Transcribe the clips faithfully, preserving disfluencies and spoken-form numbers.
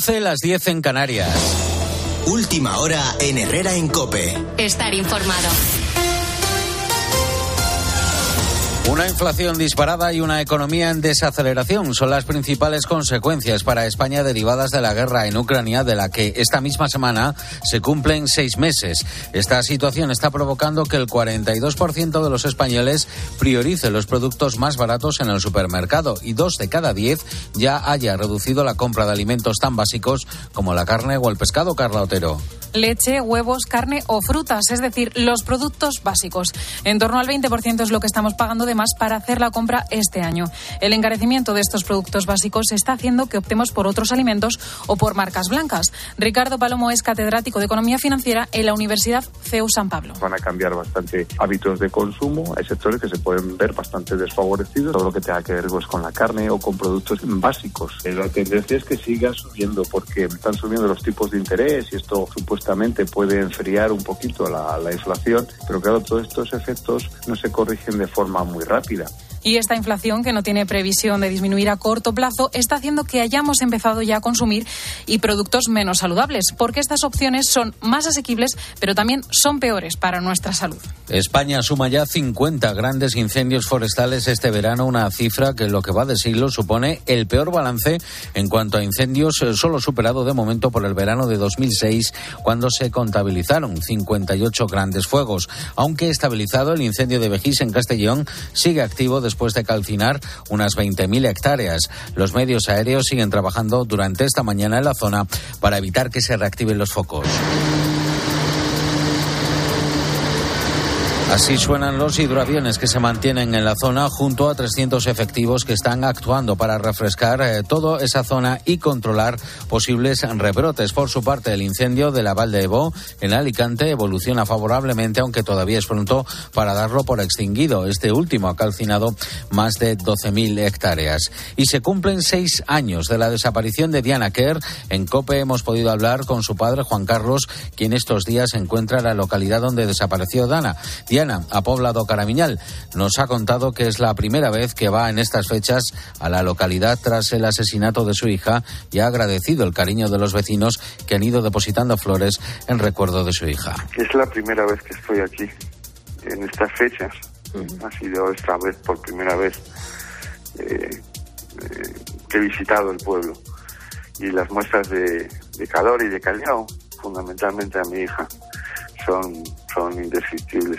once, las diez en Canarias. Última hora en Herrera en COPE. Estar informado. Una inflación disparada y una economía en desaceleración son las principales consecuencias para España derivadas de la guerra en Ucrania, de la que esta misma semana se cumplen seis meses. Esta situación está provocando que el cuarenta y dos por ciento de los españoles priorice los productos más baratos en el supermercado y dos de cada diez ya haya reducido la compra de alimentos tan básicos como la carne o el pescado. Carla Otero. Leche, huevos, carne o frutas, es decir, los productos básicos. En torno al veinte por ciento es lo que estamos pagando de más para hacer la compra este año. El encarecimiento de estos productos básicos está haciendo que optemos por otros alimentos o por marcas blancas. Ricardo Palomo es catedrático de Economía Financiera en la Universidad C E U San Pablo. Van a cambiar bastante hábitos de consumo. Hay sectores que se pueden ver bastante desfavorecidos. Todo lo que tenga que ver pues, con la carne o con productos básicos. La tendencia es que siga subiendo porque están subiendo los tipos de interés y esto supuestamente puede enfriar un poquito la, la inflación, pero claro, todos estos efectos no se corrigen de forma muy rápida. Y esta inflación, que no tiene previsión de disminuir a corto plazo, está haciendo que hayamos empezado ya a consumir y productos menos saludables, porque estas opciones son más asequibles, pero también son peores para nuestra salud. España suma ya cincuenta grandes incendios forestales este verano, una cifra que en lo que va de siglo supone el peor balance en cuanto a incendios, solo superado de momento por el verano de dos mil seis, cuando se contabilizaron cincuenta y ocho grandes fuegos. Aunque estabilizado, el incendio de Vejís en Castellón sigue activo desde después de calcinar unas veinte mil hectáreas. Los medios aéreos siguen trabajando durante esta mañana en la zona para evitar que se reactiven los focos. Así suenan los hidroaviones que se mantienen en la zona junto a trescientos efectivos que están actuando para refrescar eh, toda esa zona y controlar posibles rebrotes. Por su parte, el incendio de la Val de Ebo en Alicante evoluciona favorablemente, aunque todavía es pronto para darlo por extinguido. Este último ha calcinado más de doce mil hectáreas. Y se cumplen seis años de la desaparición de Diana Quer. En COPE hemos podido hablar con su padre, Juan Carlos, quien estos días se encuentra en la localidad donde desapareció Dana. Diana ha poblado Caramiñal. Nos ha contado que es la primera vez que va en estas fechas a la localidad tras el asesinato de su hija y ha agradecido el cariño de los vecinos que han ido depositando flores en recuerdo de su hija. Es la primera vez que estoy aquí en estas fechas. Mm. Ha sido esta vez por primera vez eh, eh, que he visitado el pueblo y las muestras de, de calor y de cariño, fundamentalmente a mi hija, son, son indescriptibles.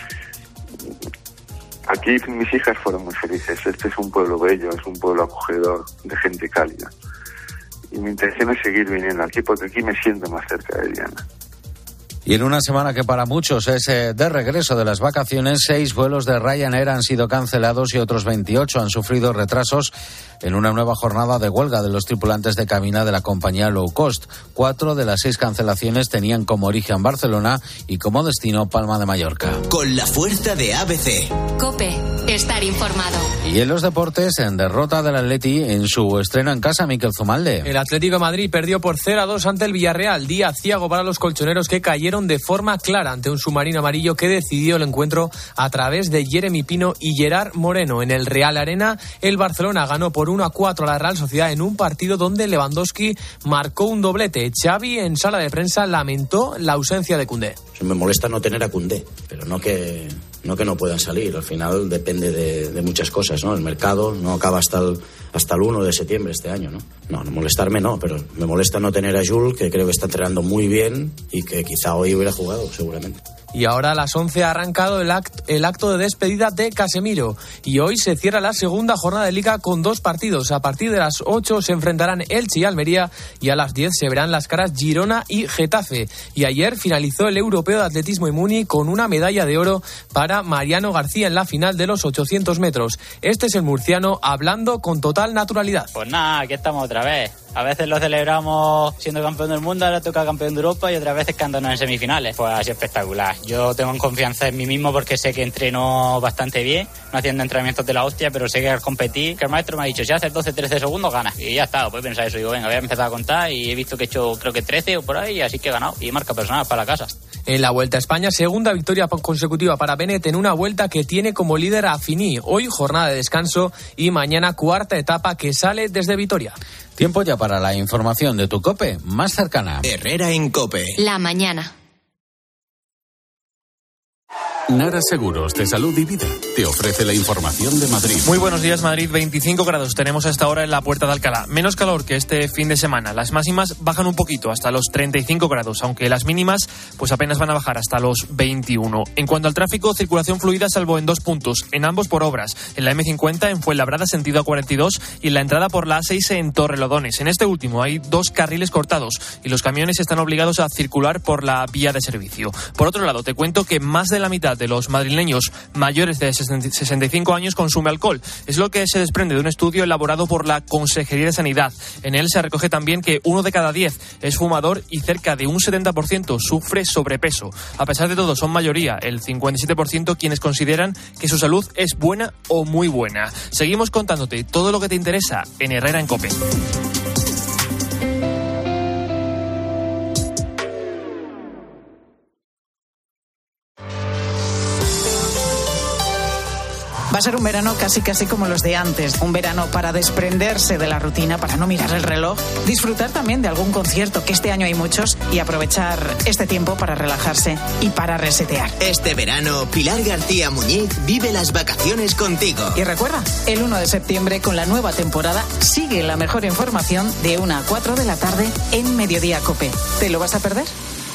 Aquí mis hijas fueron muy felices. Este es un pueblo bello, es un pueblo acogedor, de gente cálida. Y mi intención es seguir viniendo aquí porque aquí me siento más cerca de Diana. Y en una semana que para muchos es eh, de regreso de las vacaciones, seis vuelos de Ryanair han sido cancelados y otros veintiocho han sufrido retrasos en una nueva jornada de huelga de los tripulantes de cabina de la compañía Low Cost. Cuatro de las seis cancelaciones tenían como origen Barcelona y como destino Palma de Mallorca. Con la fuerza de A B C. COPE, estar informado. Y en los deportes, en derrota del Atleti en su estreno en casa, Miquel Zumalde. El Atlético de Madrid perdió por cero a dos ante el Villarreal. Día ciago para los colchoneros que cayeron de forma clara ante un submarino amarillo que decidió el encuentro a través de Jeremy Pino y Gerard Moreno. En el Real Arena, el Barcelona ganó por uno a cuatro a la Real Sociedad en un partido donde Lewandowski marcó un doblete. Xavi, en sala de prensa, lamentó la ausencia de Koundé. Me molesta no tener a Koundé, pero no que no que no puedan salir. Al final depende de, de muchas cosas, ¿no? El mercado no acaba hasta el hasta el uno de septiembre este año, ¿no? No, no molestarme no, pero me molesta no tener a Jules, que creo que está entrenando muy bien y que quizá hoy hubiera jugado, seguramente. Y ahora a las once ha arrancado el acto, el acto de despedida de Casemiro. Y hoy se cierra la segunda jornada de Liga con dos partidos. A partir de las ocho se enfrentarán Elche y Almería y a las diez se verán las caras Girona y Getafe. Y ayer finalizó el Europeo de Atletismo en Muni con una medalla de oro para Mariano García en la final de los ochocientos metros. Este es el murciano hablando con total naturalidad. Pues nada, aquí estamos otra vez. A veces lo celebramos siendo campeón del mundo, ahora toca campeón de Europa y otras veces cantando en semifinales. Pues así espectacular. Yo tengo confianza en mí mismo porque sé que entreno bastante bien, no haciendo entrenamientos de la hostia, pero sé que al competir, que el maestro me ha dicho, si haces doce trece segundos, ganas. Y ya está, pues pensar eso. Digo, venga, voy a empezar a contar y he visto que he hecho creo que trece o por ahí, así que he ganado. Y marca personal para la casa. En la Vuelta a España, segunda victoria consecutiva para Bennett en una vuelta que tiene como líder a Fini. Hoy jornada de descanso y mañana cuarta etapa que sale desde Vitoria. Tiempo ya para la información de tu COPE más cercana. Herrera en COPE. La mañana. Nara Seguros de Salud y Vida te ofrece la información de Madrid. Muy buenos días, Madrid. veinticinco grados tenemos a esta hora en la Puerta de Alcalá. Menos calor que este fin de semana. Las máximas bajan un poquito hasta los treinta y cinco grados, aunque las mínimas pues apenas van a bajar hasta los veintiuno. En cuanto al tráfico, circulación fluida salvo en dos puntos, en ambos por obras. En la eme cincuenta en Fuenlabrada sentido a cuarenta y dos y en la entrada por la a seis en Torrelodones. En este último hay dos carriles cortados y los camiones están obligados a circular por la vía de servicio. Por otro lado, te cuento que más de la mitad de los madrileños mayores de sesenta y cinco años consume alcohol. Es lo que se desprende de un estudio elaborado por la Consejería de Sanidad. En él se recoge también que uno de cada diez es fumador y cerca de un setenta por ciento sufre sobrepeso. A pesar de todo, son mayoría, el cincuenta y siete por ciento, quienes consideran que su salud es buena o muy buena. Seguimos contándote todo lo que te interesa en Herrera en COPE. Va a ser un verano casi casi como los de antes, un verano para desprenderse de la rutina, para no mirar el reloj, disfrutar también de algún concierto, que este año hay muchos, y aprovechar este tiempo para relajarse y para resetear. Este verano, Pilar García Muñiz vive las vacaciones contigo. Y recuerda, el uno de septiembre con la nueva temporada sigue la mejor información de una a cuatro de la tarde en Mediodía COPE. ¿Te lo vas a perder?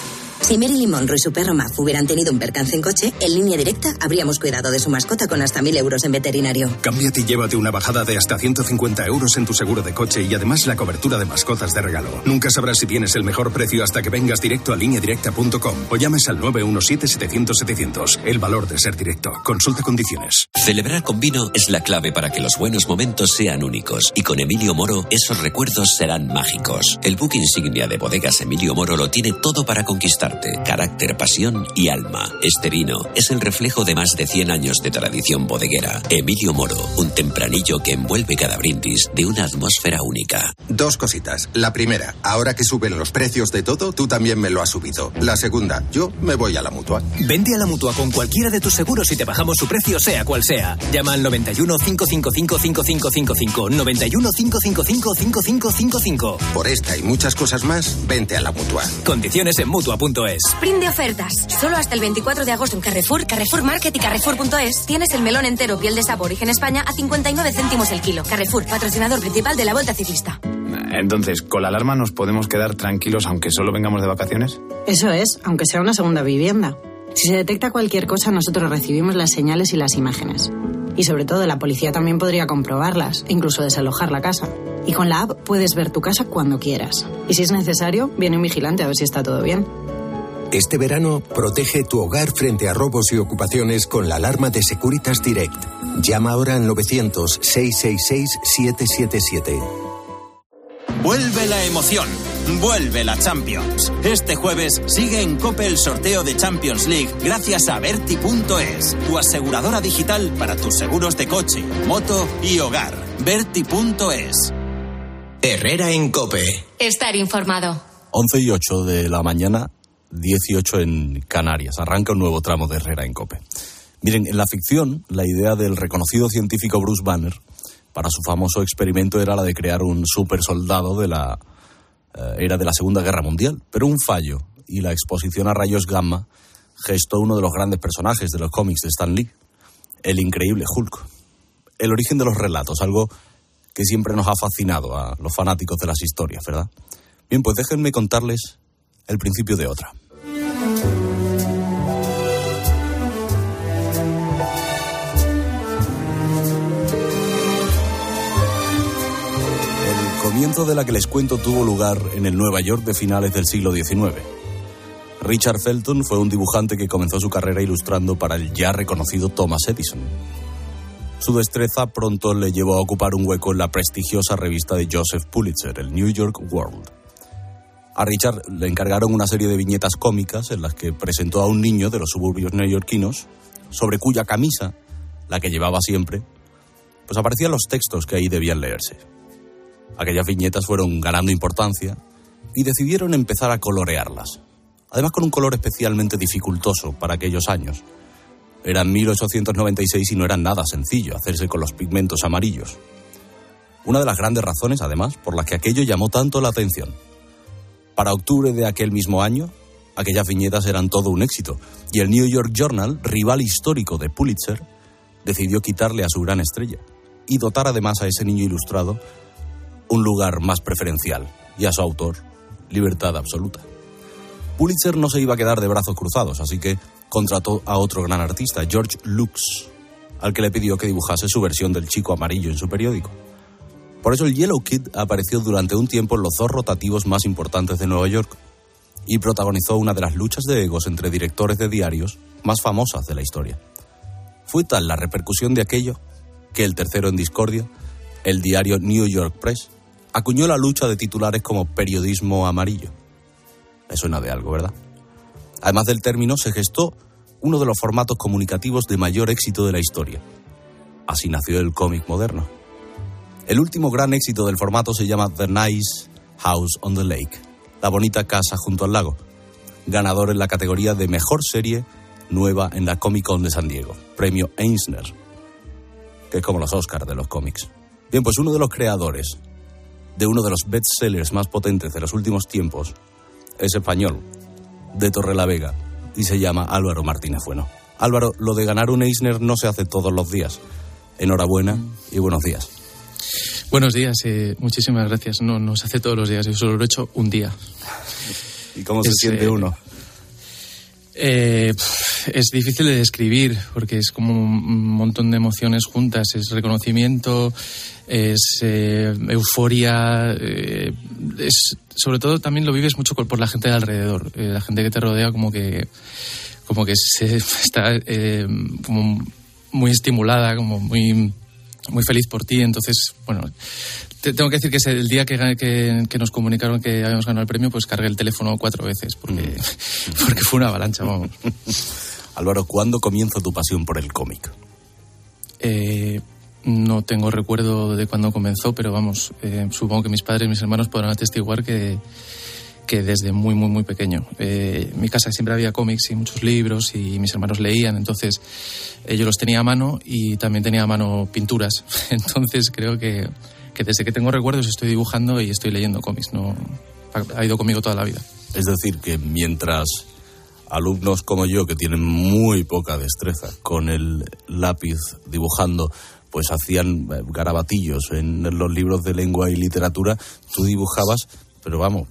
Si Marilyn Monroe y su perro Maf hubieran tenido un percance en coche, en Línea Directa habríamos cuidado de su mascota con hasta mil euros en veterinario. Cámbiate y llévate una bajada de hasta ciento cincuenta euros en tu seguro de coche y además la cobertura de mascotas de regalo. Nunca sabrás si tienes el mejor precio hasta que vengas directo a línea directa punto com o llames al nueve uno siete setecientos setecientos. El valor de ser directo. Consulta condiciones. Celebrar con vino es la clave para que los buenos momentos sean únicos. Y con Emilio Moro, esos recuerdos serán mágicos. El buque insignia de Bodegas Emilio Moro lo tiene todo para conquistarte. Carácter, pasión y alma. Este vino es el reflejo de más de cien años de tradición bodeguera. Emilio Moro, un tempranillo que envuelve cada brindis de una atmósfera única. Dos cositas. La primera, ahora que suben los precios de todo, tú también me lo has subido. La segunda, yo me voy a la Mutua. Vente a la Mutua con cualquiera de tus seguros y te bajamos su precio sea cual sea. Llama al noventa y uno, cinco cinco cinco, cinco cinco cinco cinco, noventa y uno, cinco cinco cinco, cinco cinco cinco cinco. Por esta y muchas cosas más, vente a la Mutua. Condiciones en Mutua punto es. Sprint de ofertas. Solo hasta el veinticuatro de agosto en Carrefour, Carrefour Market y Carrefour punto es tienes el melón entero piel de sapo origen España a cincuenta y nueve céntimos el kilo. Carrefour, patrocinador principal de la Vuelta Ciclista. Entonces, ¿con la alarma nos podemos quedar tranquilos aunque solo vengamos de vacaciones? Eso es, aunque sea una segunda vivienda. Si se detecta cualquier cosa, nosotros recibimos las señales y las imágenes. Y sobre todo, la policía también podría comprobarlas, incluso desalojar la casa. Y con la app puedes ver tu casa cuando quieras. Y si es necesario, viene un vigilante a ver si está todo bien. Este verano, protege tu hogar frente a robos y ocupaciones con la alarma de Securitas Direct. Llama ahora al novecientos, seiscientos sesenta y seis, setecientos setenta y siete. Vuelve la emoción, vuelve la Champions. Este jueves sigue en COPE el sorteo de Champions League gracias a Berti punto es, tu aseguradora digital para tus seguros de coche, moto y hogar. Berti punto es. Herrera en COPE. Estar informado. once y ocho de la mañana, dieciocho en Canarias. Arranca un nuevo tramo de Herrera en COPE. Miren, en la ficción, la idea del reconocido científico Bruce Banner para su famoso experimento era la de crear un supersoldado de la eh, era de la Segunda Guerra Mundial, pero un fallo y la exposición a rayos gamma gestó uno de los grandes personajes de los cómics de Stan Lee, el increíble Hulk. El origen de los relatos, algo que siempre nos ha fascinado a los fanáticos de las historias, ¿verdad? Bien, pues déjenme contarles el principio de otra. El comienzo de la que les cuento tuvo lugar en el Nueva York de finales del siglo diecinueve. Richard Felton fue un dibujante que comenzó su carrera ilustrando para el ya reconocido Thomas Edison. Su destreza pronto le llevó a ocupar un hueco en la prestigiosa revista de Joseph Pulitzer, el New York World. A Richard le encargaron una serie de viñetas cómicas en las que presentó a un niño de los suburbios neoyorquinos, sobre cuya camisa, la que llevaba siempre, pues aparecían los textos que ahí debían leerse. Aquellas viñetas fueron ganando importancia y decidieron empezar a colorearlas. además con un color especialmente dificultoso para aquellos años. Era mil ochocientos noventa y seis y no era nada sencillo hacerse con los pigmentos amarillos. Una de las grandes razones, además, por las que aquello llamó tanto la atención. Para octubre de aquel mismo año, aquellas viñetas eran todo un éxito, y el New York Journal, rival histórico de Pulitzer, decidió quitarle a su gran estrella y dotar además a ese niño ilustrado un lugar más preferencial, y a su autor, libertad absoluta. Pulitzer no se iba a quedar de brazos cruzados, así que contrató a otro gran artista, George Lux, al que le pidió que dibujase su versión del Chico Amarillo en su periódico. Por eso el Yellow Kid apareció durante un tiempo en los dos rotativos más importantes de Nueva York y protagonizó una de las luchas de egos entre directores de diarios más famosas de la historia. Fue tal la repercusión de aquello que el tercero en discordia, el diario New York Press, acuñó la lucha de titulares como periodismo amarillo. Me suena de algo, ¿verdad? Además del término, se gestó uno de los formatos comunicativos de mayor éxito de la historia. Así nació el cómic moderno. El último gran éxito del formato se llama The Nice House on the Lake, la bonita casa junto al lago, ganador en la categoría de mejor serie nueva en la Comic Con de San Diego, premio Eisner, que es como los Oscars de los cómics. Bien, pues uno de los creadores de uno de los bestsellers más potentes de los últimos tiempos es español, de Torrelavega, y se llama Álvaro Martínez Bueno. Álvaro, lo de ganar un Eisner no se hace todos los días. Enhorabuena y buenos días. Buenos días, eh, muchísimas gracias. No, no se hace todos los días, yo solo lo he hecho un día. ¿Y cómo se es, siente eh, uno? Eh, es difícil de describir porque es como un montón de emociones juntas. Es reconocimiento, es eh, euforia, eh, es, sobre todo también lo vives mucho por la gente de alrededor. Eh, la gente que te rodea como que, como que se, está eh, como muy estimulada, como muy... muy feliz por ti. Entonces, bueno, te tengo que decir que el día que, que, que nos comunicaron que habíamos ganado el premio, pues cargué el teléfono cuatro veces porque, mm. porque fue una avalancha, vamos. Álvaro, ¿cuándo comienza tu pasión por el cómic? Eh, no tengo recuerdo de cuándo comenzó, pero vamos, eh, supongo que mis padres y mis hermanos podrán atestiguar que que desde muy, muy, muy pequeño. Eh, en mi casa siempre había cómics y muchos libros y mis hermanos leían, entonces eh, yo los tenía a mano y también tenía a mano pinturas. Entonces creo que, que desde que tengo recuerdos estoy dibujando y estoy leyendo cómics. No, ha, ha ido conmigo toda la vida. Es decir, que mientras alumnos como yo, que tienen muy poca destreza con el lápiz dibujando, pues hacían garabatillos en los libros de lengua y literatura, tú dibujabas... Pero vamos,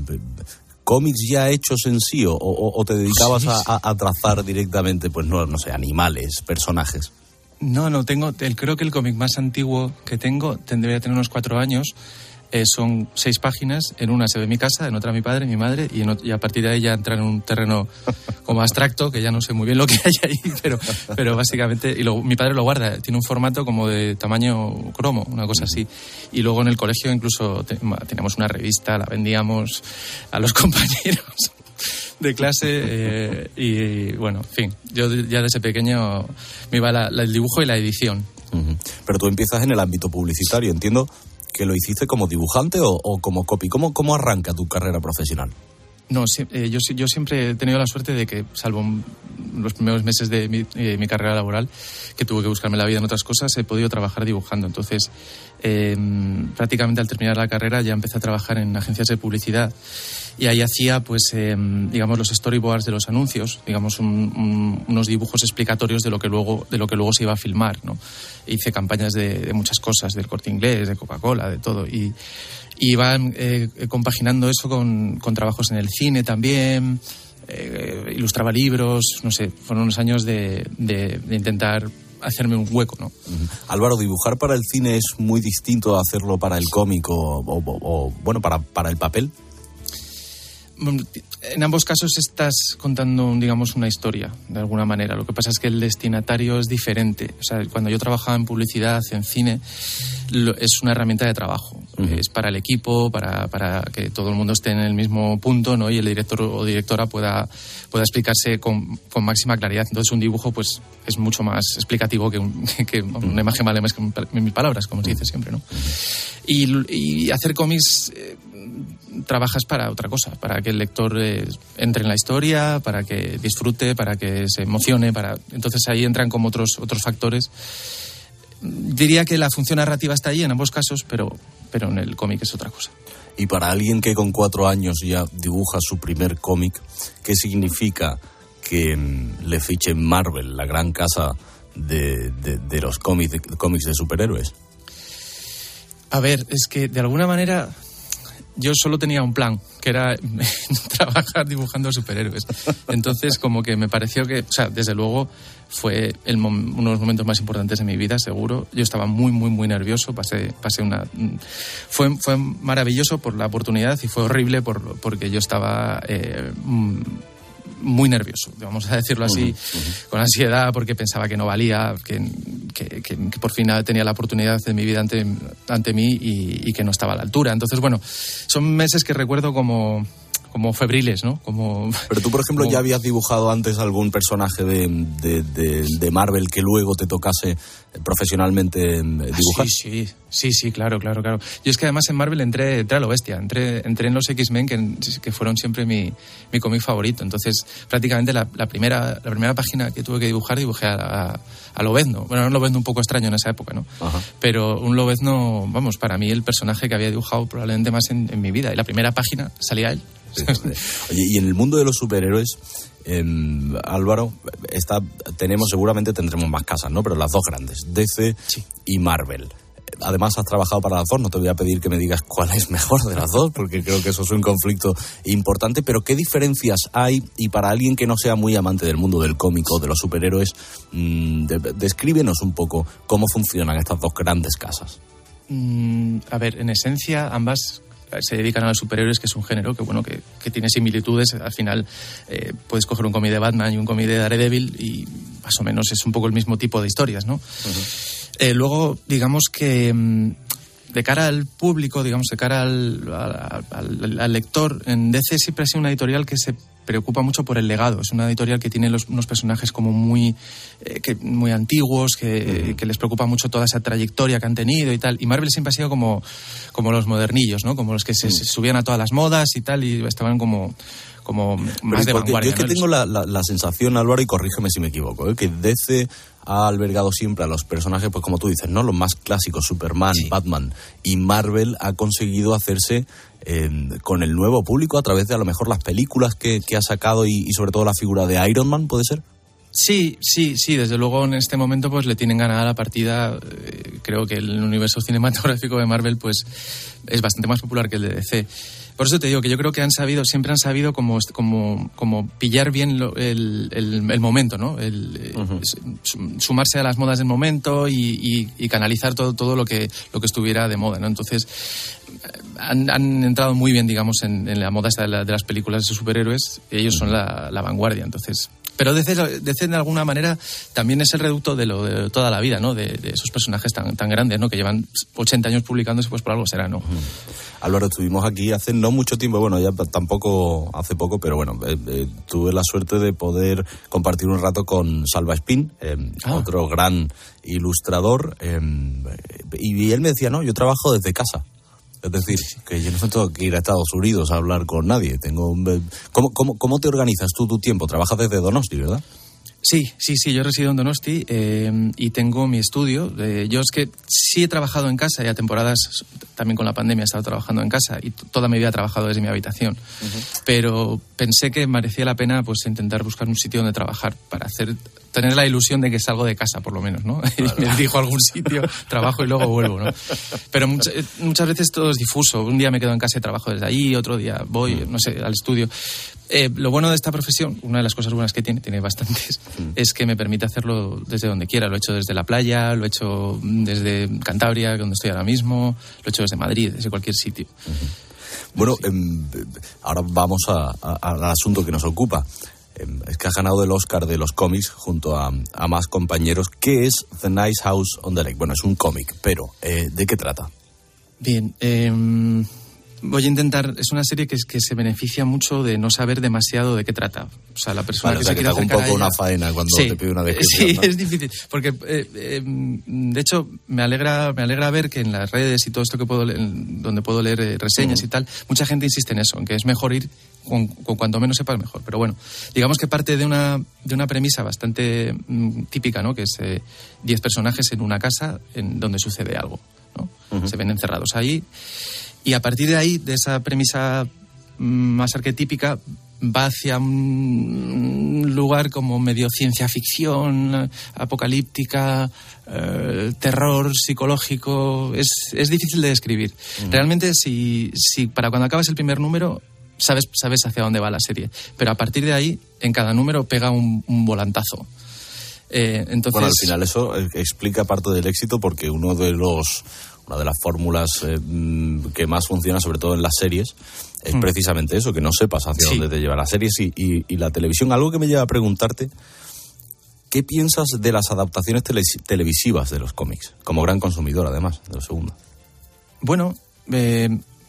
¿cómics ya hechos en sí o, o, o te dedicabas a, a trazar directamente, pues no, no sé, animales, personajes? No, no, tengo, el, creo que el cómic más antiguo que tengo tendría tener unos cuatro años. Eh, son seis páginas, en una se ve mi casa, en otra mi padre, mi madre, y, en otro, y a partir de ahí ya entra en un terreno como abstracto, que ya no sé muy bien lo que hay ahí, pero, pero básicamente, y luego, mi padre lo guarda, tiene un formato como de tamaño cromo, una cosa así, y luego en el colegio incluso te, teníamos una revista, la vendíamos a los compañeros de clase, eh, y bueno, en fin, yo ya desde pequeño me iba la, la, el dibujo y la edición. Uh-huh. Pero tú empiezas en el ámbito publicitario, entiendo que lo hiciste como dibujante o, o como copy. ¿Cómo, ¿Cómo arranca tu carrera profesional? No, sí, eh, yo, yo siempre he tenido la suerte de que, salvo los primeros meses de mi, eh, mi carrera laboral, que tuve que buscarme la vida en otras cosas, he podido trabajar dibujando. Entonces, eh, prácticamente al terminar la carrera ya empecé a trabajar en agencias de publicidad y ahí hacía, pues, eh, digamos, los storyboards de los anuncios, digamos, un, un, unos dibujos explicatorios de lo que luego de lo que luego se iba a filmar, ¿no? Hice campañas de, de muchas cosas, del Corte Inglés, de Coca-Cola, de todo, y Y iba eh, compaginando eso con, con trabajos en el cine también, eh, ilustraba libros, no sé, fueron unos años de, de, de intentar hacerme un hueco, ¿no? Uh-huh. Álvaro, ¿dibujar para el cine es muy distinto a hacerlo para el cómic o, o, o, o bueno, para, para el papel? En ambos casos estás contando, digamos, una historia, de alguna manera. Lo que pasa es que el destinatario es diferente. O sea, cuando yo trabajaba en publicidad, en cine, lo, es una herramienta de trabajo. Uh-huh. Es para el equipo, para, para que todo el mundo esté en el mismo punto, ¿no? Y el director o directora pueda, pueda explicarse con, con máxima claridad. Entonces, un dibujo, pues, es mucho más explicativo que, un, que una imagen vale más que mil palabras, como se dice siempre, ¿no? Y, y hacer cómics... Eh, trabajas para otra cosa, para que el lector eh, entre en la historia, para que disfrute, para que se emocione, para entonces ahí entran como otros otros factores. Diría que la función narrativa está ahí en ambos casos, pero, pero en el cómic es otra cosa. Y para alguien que con cuatro años ya dibuja su primer cómic, ¿qué significa que mm, le fiche Marvel, la gran casa de, de, de los cómics de, cómics de superhéroes? A ver, es que de alguna manera yo solo tenía un plan, que era trabajar dibujando superhéroes. Entonces, como que me pareció que, o sea, desde luego fue el mom- uno de los momentos más importantes de mi vida, seguro. Yo estaba muy, muy, muy nervioso. Pasé, pasé una, fue, fue maravilloso por la oportunidad y fue horrible por, porque yo estaba eh, muy nervioso, vamos a decirlo así, uh-huh, uh-huh. con ansiedad, porque pensaba que no valía, que, que, que, que por fin tenía la oportunidad de mi vida ante, ante mí y, y que no estaba a la altura. Entonces, bueno, son meses que recuerdo como, como febriles, ¿no? Como, Pero tú, por ejemplo, como... ¿ya habías dibujado antes algún personaje de, de, de, de Marvel que luego te tocase profesionalmente dibujar? Ah, sí, sí, sí, sí, claro, claro, claro. Yo es que además en Marvel entré, entré a lo bestia, entré, entré en los X-Men, que, que fueron siempre mi, mi cómic favorito. Entonces, prácticamente la, la, primera, la primera página que tuve que dibujar, dibujé a, a, a Lobezno. Bueno, era un Lobezno un poco extraño en esa época, ¿no? Ajá. Pero un Lobezno, vamos, para mí el personaje que había dibujado probablemente más en, en mi vida. Y la primera página salía él. Sí, oye, y en el mundo de los superhéroes, eh, Álvaro, está, tenemos, seguramente tendremos más casas, ¿no? Pero las dos grandes, D C sí. y Marvel. Además, has trabajado para las dos, no te voy a pedir que me digas cuál es mejor de las dos, porque creo que eso es un conflicto importante, pero ¿qué diferencias hay? Y para alguien que no sea muy amante del mundo del cómic o de los superhéroes, mmm, de, descríbenos un poco cómo funcionan estas dos grandes casas. Mm, a ver, en esencia, ambas se dedican a los superhéroes, que es un género que bueno que, que tiene similitudes. Al final eh, puedes coger un cómic de Batman y un cómic de Daredevil y más o menos es un poco el mismo tipo de historias, ¿no? Uh-huh. Eh, luego, digamos que de cara al público, digamos, de cara al, al, al, al lector, en D C siempre ha sido una editorial que se preocupa mucho por el legado. Es una editorial que tiene los, unos personajes como muy, eh, que, muy antiguos, que, uh-huh. que les preocupa mucho toda esa trayectoria que han tenido y tal. Y Marvel siempre ha sido como, como los modernillos, ¿no? Como los que se, uh-huh. se subían a todas las modas y tal, y estaban como... como más de vanguardia. Yo es que ¿no? tengo la, la, la sensación, Álvaro, y corrígeme si me equivoco, ¿eh? que D C ha albergado siempre a los personajes, pues como tú dices, ¿no? Los más clásicos, Superman, sí. Batman, y Marvel ha conseguido hacerse eh, con el nuevo público a través de a lo mejor las películas que, que ha sacado y, y sobre todo la figura de Iron Man, ¿puede ser? Sí, sí, sí, desde luego en este momento pues le tienen ganada la partida. Eh, creo que el universo cinematográfico de Marvel pues es bastante más popular que el de D C. Por eso te digo que yo creo que han sabido, siempre han sabido como, como, como pillar bien lo, el, el, el momento, ¿no? El, uh-huh. Sumarse a las modas del momento y, y, y canalizar todo, todo lo que, lo que estuviera de moda, ¿no? Entonces han, han entrado muy bien, digamos, en, en la moda esta de, la, de las películas de superhéroes. Ellos uh-huh. son la, la vanguardia, entonces... Pero D C, D C de alguna manera también es el reducto de lo de toda la vida, ¿no? De, de esos personajes tan, tan grandes, ¿no? Que llevan ochenta años publicándose, pues por algo será, ¿no? Uh-huh. Álvaro, estuvimos aquí hace no mucho tiempo, bueno, ya tampoco hace poco, pero bueno, eh, eh, tuve la suerte de poder compartir un rato con Salva Espín, eh, ah. otro gran ilustrador, eh, y él me decía, no, yo trabajo desde casa. Es decir, que yo no tengo que ir a Estados Unidos a hablar con nadie. Tengo un... ¿Cómo, cómo, ¿Cómo te organizas tú tu tiempo? Trabajas desde Donosti, ¿verdad? Sí, sí, sí, yo resido en Donosti eh, y tengo mi estudio. Eh, yo es que sí he trabajado en casa y a temporadas, también con la pandemia he estado trabajando en casa y t- toda mi vida he trabajado desde mi habitación. Uh-huh. Pero pensé que merecía la pena pues intentar buscar un sitio donde trabajar para hacer... tener la ilusión de que salgo de casa, por lo menos, ¿no? Claro. Y me dirijo a algún sitio, trabajo y luego vuelvo, ¿no? Pero much- muchas veces todo es difuso. Un día me quedo en casa y trabajo desde ahí, otro día voy, mm. no sé, al estudio. Eh, lo bueno de esta profesión, una de las cosas buenas que tiene, tiene bastantes, mm. es que me permite hacerlo desde donde quiera. Lo he hecho desde la playa, lo he hecho desde Cantabria, donde estoy ahora mismo, lo he hecho desde Madrid, desde cualquier sitio. Mm-hmm. Bueno, sí. eh, ahora vamos a, a, al asunto que nos ocupa. Es que has ganado el Oscar de los cómics junto a, a más compañeros. ¿Qué es The Nice House on the Lake? Bueno, es un cómic, pero eh, ¿de qué trata? Bien, eh, voy a intentar, es una serie que, que se beneficia mucho de no saber demasiado de qué trata. O sea, la persona vale, que o sea, se que quiere te haga un poco ella, una faena cuando sí, te pide una descripción, sí, ¿no? es difícil, porque eh, eh, de hecho me alegra me alegra ver que en las redes y todo esto que puedo leer, donde puedo leer eh, reseñas uh-huh. y tal, mucha gente insiste en eso, en que es mejor ir con, con cuanto menos sepas mejor. Pero bueno, digamos que parte de una de una premisa bastante mm, típica, ¿no? Que es diez eh, personajes en una casa en donde sucede algo, ¿no? Uh-huh. Se ven encerrados ahí. Y a partir de ahí, de esa premisa más arquetípica, va hacia un lugar como medio ciencia ficción, apocalíptica, eh, terror psicológico. Es, es difícil de describir. Uh-huh. Realmente, si, si para cuando acabas el primer número, sabes, sabes hacia dónde va la serie. Pero a partir de ahí, en cada número pega un, un volantazo. Eh, entonces... Bueno, al final eso explica parte del éxito, porque uno de los... Una de las fórmulas eh, que más funciona, sobre todo en las series, es mm. precisamente eso, que no sepas hacia sí. dónde te lleva la serie y, y, y la televisión. Algo que me lleva a preguntarte, ¿qué piensas de las adaptaciones tele- televisivas de los cómics? Como gran consumidor, además, de lo segundo. Bueno, eh,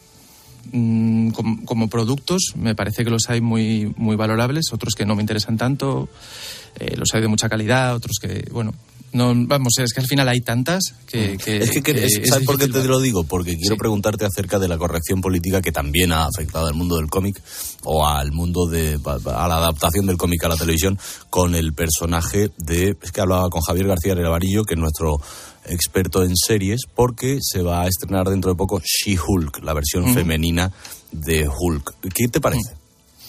mm, como, como productos me parece que los hay muy, muy valorables, otros que no me interesan tanto, eh, los hay de mucha calidad, otros que, bueno... No, vamos, es que al final hay tantas que... que es que, que, que es, es ¿sabes por qué te ¿vale? lo digo? Porque quiero sí. preguntarte acerca de la corrección política que también ha afectado al mundo del cómic o al mundo de... a la adaptación del cómic a la televisión con el personaje de... Es que hablaba con Javier García Rerabarillo, que es nuestro experto en series, porque se va a estrenar dentro de poco She-Hulk, la versión mm. femenina de Hulk. ¿Qué te parece? Mm.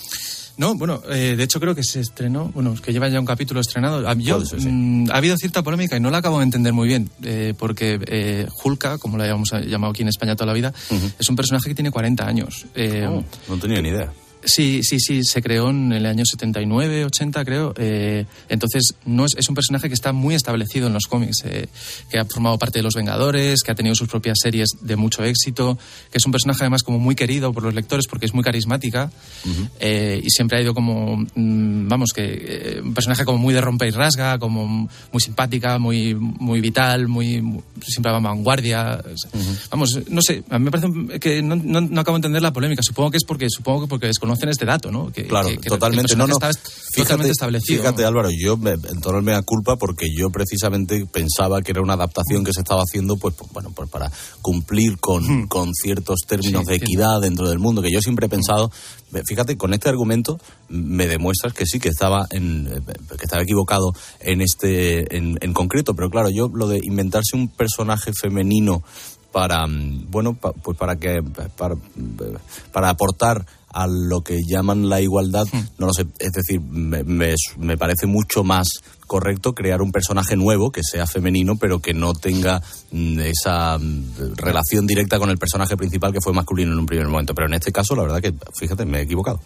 No, bueno, eh, de hecho creo que se estrenó, bueno, es que lleva ya un capítulo estrenado. Yo, ser, sí. mmm, ha habido cierta polémica y no la acabo de entender muy bien, eh, porque eh, Hulka, como la hemos llamado aquí en España toda la vida, uh-huh. es un personaje que tiene cuarenta años. Eh, oh, no tenía ni idea. Sí, sí, sí, se creó en el año setenta y nueve, ochenta, creo. Eh, entonces, no es, es un personaje que está muy establecido en los cómics, eh, que ha formado parte de los Vengadores, que ha tenido sus propias series de mucho éxito, que es un personaje además como muy querido por los lectores porque es muy carismática uh-huh. eh, y siempre ha ido como, mmm, vamos, que eh, un personaje como muy de rompe y rasga, como muy simpática, muy, muy vital, muy, muy siempre va a vanguardia. Uh-huh. Vamos, no sé, a mí me parece que no, no, no acabo de entender la polémica. Supongo que es porque, supongo que porque desconocen este dato, ¿no? Que, claro, que, que, totalmente. que no, no. Está fíjate, totalmente establecido. Fíjate, Álvaro, yo me entono el mea culpa porque yo precisamente pensaba que era una adaptación que se estaba haciendo, pues, bueno, pues para cumplir con, mm. con ciertos términos sí, de equidad sí. dentro del mundo, que yo siempre he pensado, fíjate, con este argumento me demuestras que sí, que estaba en, que estaba equivocado en este, en, en concreto, pero claro, yo lo de inventarse un personaje femenino para, bueno, pa, pues para que, para, para aportar a lo que llaman la igualdad, mm. no lo sé, es decir, me, me, me parece mucho más correcto crear un personaje nuevo que sea femenino, pero que no tenga mm, esa mm, relación directa con el personaje principal que fue masculino en un primer momento. Pero en este caso, la verdad que, fíjate, me he equivocado.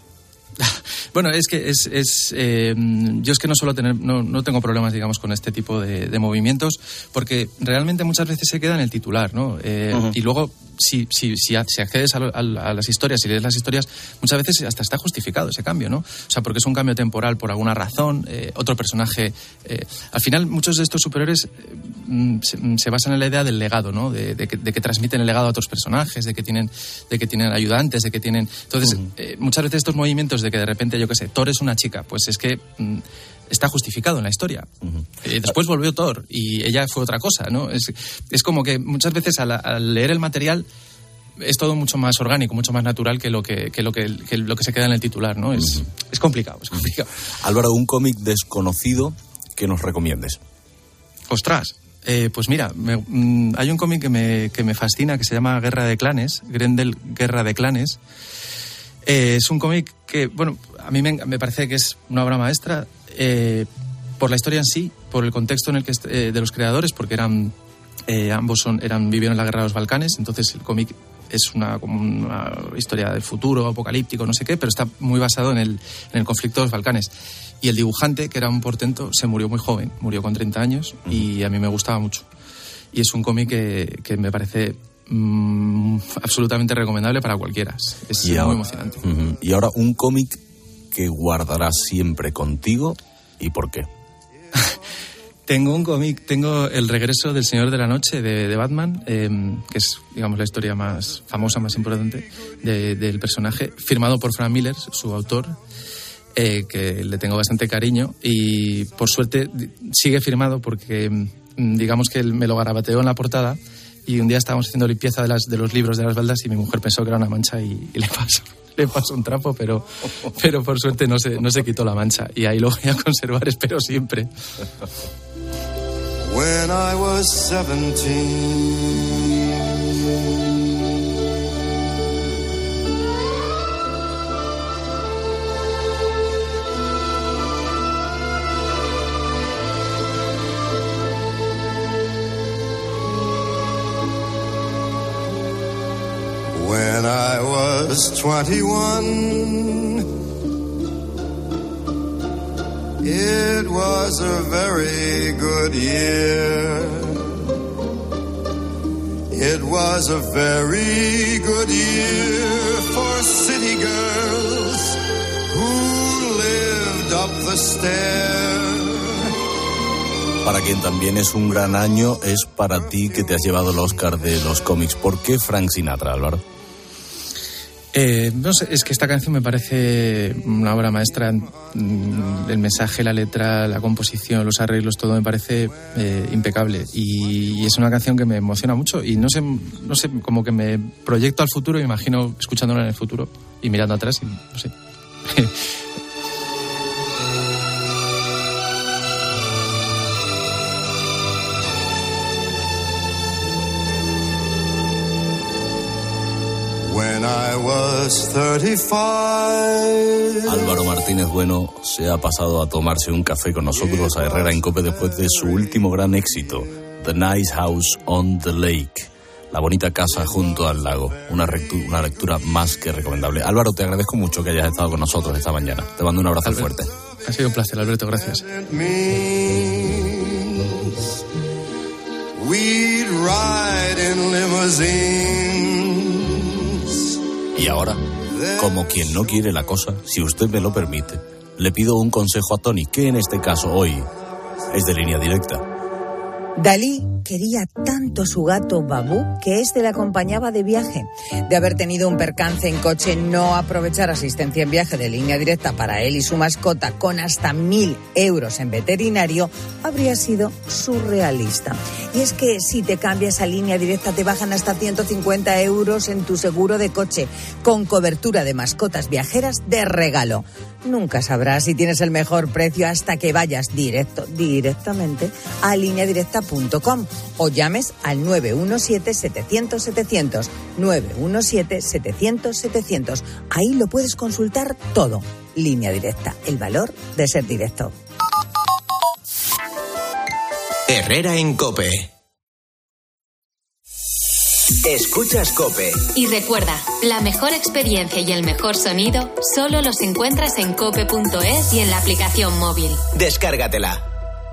Bueno, es que es, es eh, yo es que no suelo tener, no, no tengo problemas, digamos, con este tipo de, de movimientos, porque realmente muchas veces se queda en el titular, ¿no? Eh, uh-huh. Y luego, si, si, si, si accedes a, lo, a, a las historias, si lees las historias, muchas veces hasta está justificado ese cambio, ¿no? O sea, porque es un cambio temporal por alguna razón, eh, otro personaje. Eh, al final, muchos de estos superhéroes eh, se, se basan en la idea del legado, ¿no? De, de, que, de que transmiten el legado a otros personajes, de que tienen, de que tienen ayudantes, de que tienen. Entonces, uh-huh. eh, muchas veces estos movimientos de que de repente, yo qué sé, Thor es una chica, pues es que mm, está justificado en la historia. Uh-huh. Eh, después volvió Thor y ella fue otra cosa, ¿no? Es, es como que muchas veces al, al leer el material es todo mucho más orgánico, mucho más natural que lo que, que, lo, que, que lo que se queda en el titular, ¿no? Es, uh-huh. es complicado, es complicado. Álvaro, un cómic desconocido que nos recomiendes. Ostras. Eh, pues mira, me, mm, hay un cómic que me, que me fascina que se llama Guerra de Clanes, Grendel Guerra de Clanes. Eh, es un cómic que, bueno, a mí me, me parece que es una obra maestra eh, por la historia en sí, por el contexto en el que eh, de los creadores, porque eran eh, ambos son, eran vivieron en la guerra de los Balcanes, entonces el cómic es una, como una historia del futuro, apocalíptico, no sé qué, pero está muy basado en el, en el conflicto de los Balcanes. Y el dibujante, que era un portento, se murió muy joven, murió con treinta años y a mí me gustaba mucho. Y es un cómic que, que me parece Mm, absolutamente recomendable para cualquiera. Es y muy ahora, emocionante. Uh-huh. Y ahora un cómic que guardarás siempre contigo, ¿y por qué? Tengo un cómic, tengo El regreso del Señor de la Noche de, de Batman, eh, que es, digamos, la historia más famosa, más importante de, del personaje, firmado por Frank Miller, su autor, eh, que le tengo bastante cariño y por suerte sigue firmado porque, digamos que él me lo garabateó en la portada y un día estábamos haciendo limpieza de, las, de los libros de las baldas y mi mujer pensó que era una mancha y, y le pasó. Le pasó un trapo, pero, pero por suerte no se, no se quitó la mancha y ahí lo voy a conservar, espero siempre. When I was seventeen, when I was twenty-one, it was a very good year. It was a very good year for city girls who lived up the stair. Para quien también es un gran año es para ti, que te has llevado el Oscar de los cómics. ¿Por qué Frank Sinatra, Álvaro? Eh, no sé, es que esta canción me parece una obra maestra. El mensaje, la letra, la composición, los arreglos, todo me parece eh, impecable. Y, y es una canción que me emociona mucho y no sé, no sé, como que me proyecto al futuro y me imagino escuchándola en el futuro y mirando atrás y no sé. When I was thirty-five. Álvaro Martínez Bueno se ha pasado a tomarse un café con nosotros a Herrera en COPE después de su último gran éxito, The Nice House on the Lake, la bonita casa junto al lago. Una, rectu- una lectura más que recomendable. Álvaro, te agradezco mucho que hayas estado con nosotros esta mañana. Te mando un abrazo Alberto, fuerte. Ha sido un placer, Alberto, gracias. We'd ride in limousines. Y ahora, como quien no quiere la cosa, si usted me lo permite, le pido un consejo a Tony, que en este caso hoy es de Línea Directa. Dalí quería tanto su gato Babú que este le acompañaba de viaje. De haber tenido un percance en coche, no aprovechar asistencia en viaje de Línea Directa para él y su mascota con hasta mil euros en veterinario habría sido surrealista. Y es que si te cambias a Línea Directa te bajan hasta ciento cincuenta euros en tu seguro de coche con cobertura de mascotas viajeras de regalo. Nunca sabrás si tienes el mejor precio hasta que vayas directo, directamente a línea directa punto com o llames al nueve uno siete, setecientos, setecientos, nueve uno siete, setecientos, setecientos. Ahí lo puedes consultar todo. Línea Directa, el valor de ser directo. Herrera en COPE. Escuchas COPE. Y recuerda, la mejor experiencia y el mejor sonido solo los encuentras en cope punto es y en la aplicación móvil. Descárgatela.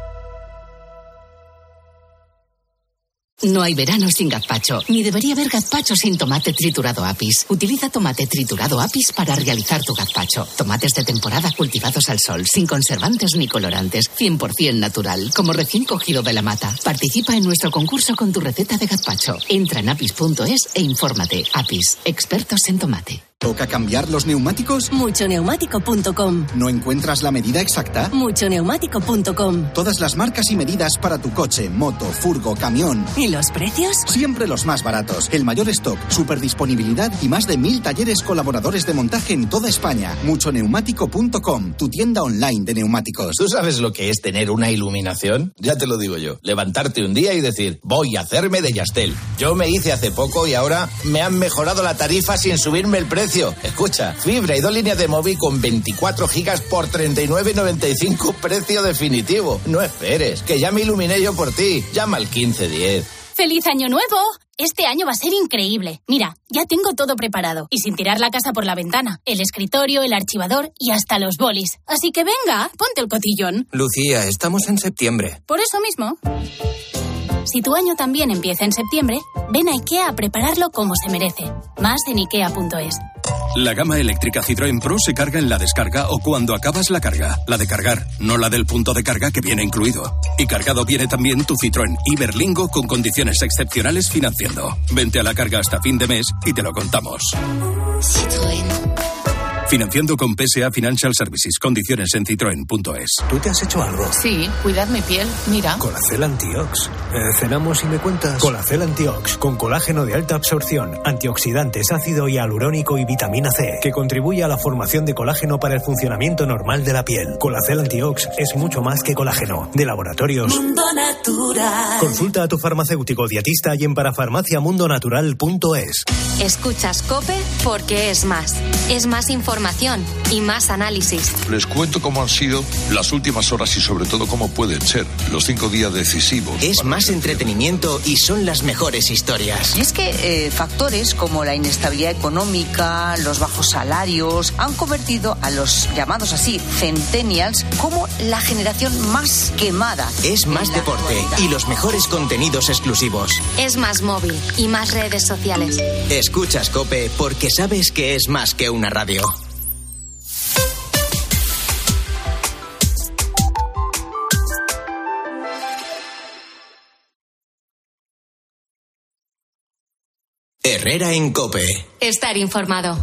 No hay verano sin gazpacho, ni debería haber gazpacho sin tomate triturado Apis. Utiliza tomate triturado Apis para realizar tu gazpacho. Tomates de temporada cultivados al sol, sin conservantes ni colorantes, cien por ciento natural, como recién cogido de la mata. Participa en nuestro concurso con tu receta de gazpacho. Entra en apis punto es e infórmate. Apis, expertos en tomate. ¿Toca cambiar los neumáticos? mucho neumático punto com. ¿No encuentras la medida exacta? mucho neumático punto com. Todas las marcas y medidas para tu coche, moto, furgo, camión. ¿Y los precios? Siempre los más baratos. El mayor stock, superdisponibilidad y más de mil talleres colaboradores de montaje en toda España. mucho neumático punto com, tu tienda online de neumáticos. ¿Tú sabes lo que es tener una iluminación? Ya te lo digo yo. Levantarte un día y decir, voy a hacerme de Yastel. Yo me hice hace poco y ahora me han mejorado la tarifa sin subirme el precio. Escucha, fibra y dos líneas de móvil con veinticuatro gigas por treinta y nueve noventa y cinco, precio definitivo. No esperes, que ya me iluminé yo por ti. Llama al quince diez. ¡Feliz Año Nuevo! Este año va a ser increíble. Mira, ya tengo todo preparado. Y sin tirar la casa por la ventana. El escritorio, el archivador y hasta los bolis. Así que venga, ponte el cotillón. Lucía, estamos en septiembre. Por eso mismo. Si tu año también empieza en septiembre, ven a IKEA a prepararlo como se merece. Más en ikea punto es. La gama eléctrica Citroën Pro se carga en la descarga o cuando acabas la carga. La de cargar, no la del punto de carga que viene incluido. Y cargado viene también tu Citroën Iberlingo con condiciones excepcionales financiando. Vente a la carga hasta fin de mes y te lo contamos. Citroën. Financiando con P S A Financial Services. Condiciones en citroen punto es. ¿Tú te has hecho algo? Sí, cuidar mi piel. Mira. Colacel Antiox. Eh, ¿Cenamos y me cuentas? Colacel Antiox, con colágeno de alta absorción, antioxidantes, ácido hialurónico y vitamina C, que contribuye a la formación de colágeno para el funcionamiento normal de la piel. Colacel Antiox es mucho más que colágeno. De Laboratorios Mundo Natural. Consulta a tu farmacéutico dietista y en parafarmacia mundo natural punto es. Escuchas COPE porque es más. Es más información y más análisis. Les cuento cómo han sido las últimas horas y sobre todo cómo pueden ser los cinco días decisivos. Es más entretenimiento y son las mejores historias. Y es que eh, factores como la inestabilidad económica, los bajos salarios, han convertido a los llamados así centennials como la generación más quemada. Es más deporte y los mejores contenidos exclusivos. Es más móvil y más redes sociales. Escuchas COPE porque sabes que es más que una radio. Herrera en COPE. Estar informado.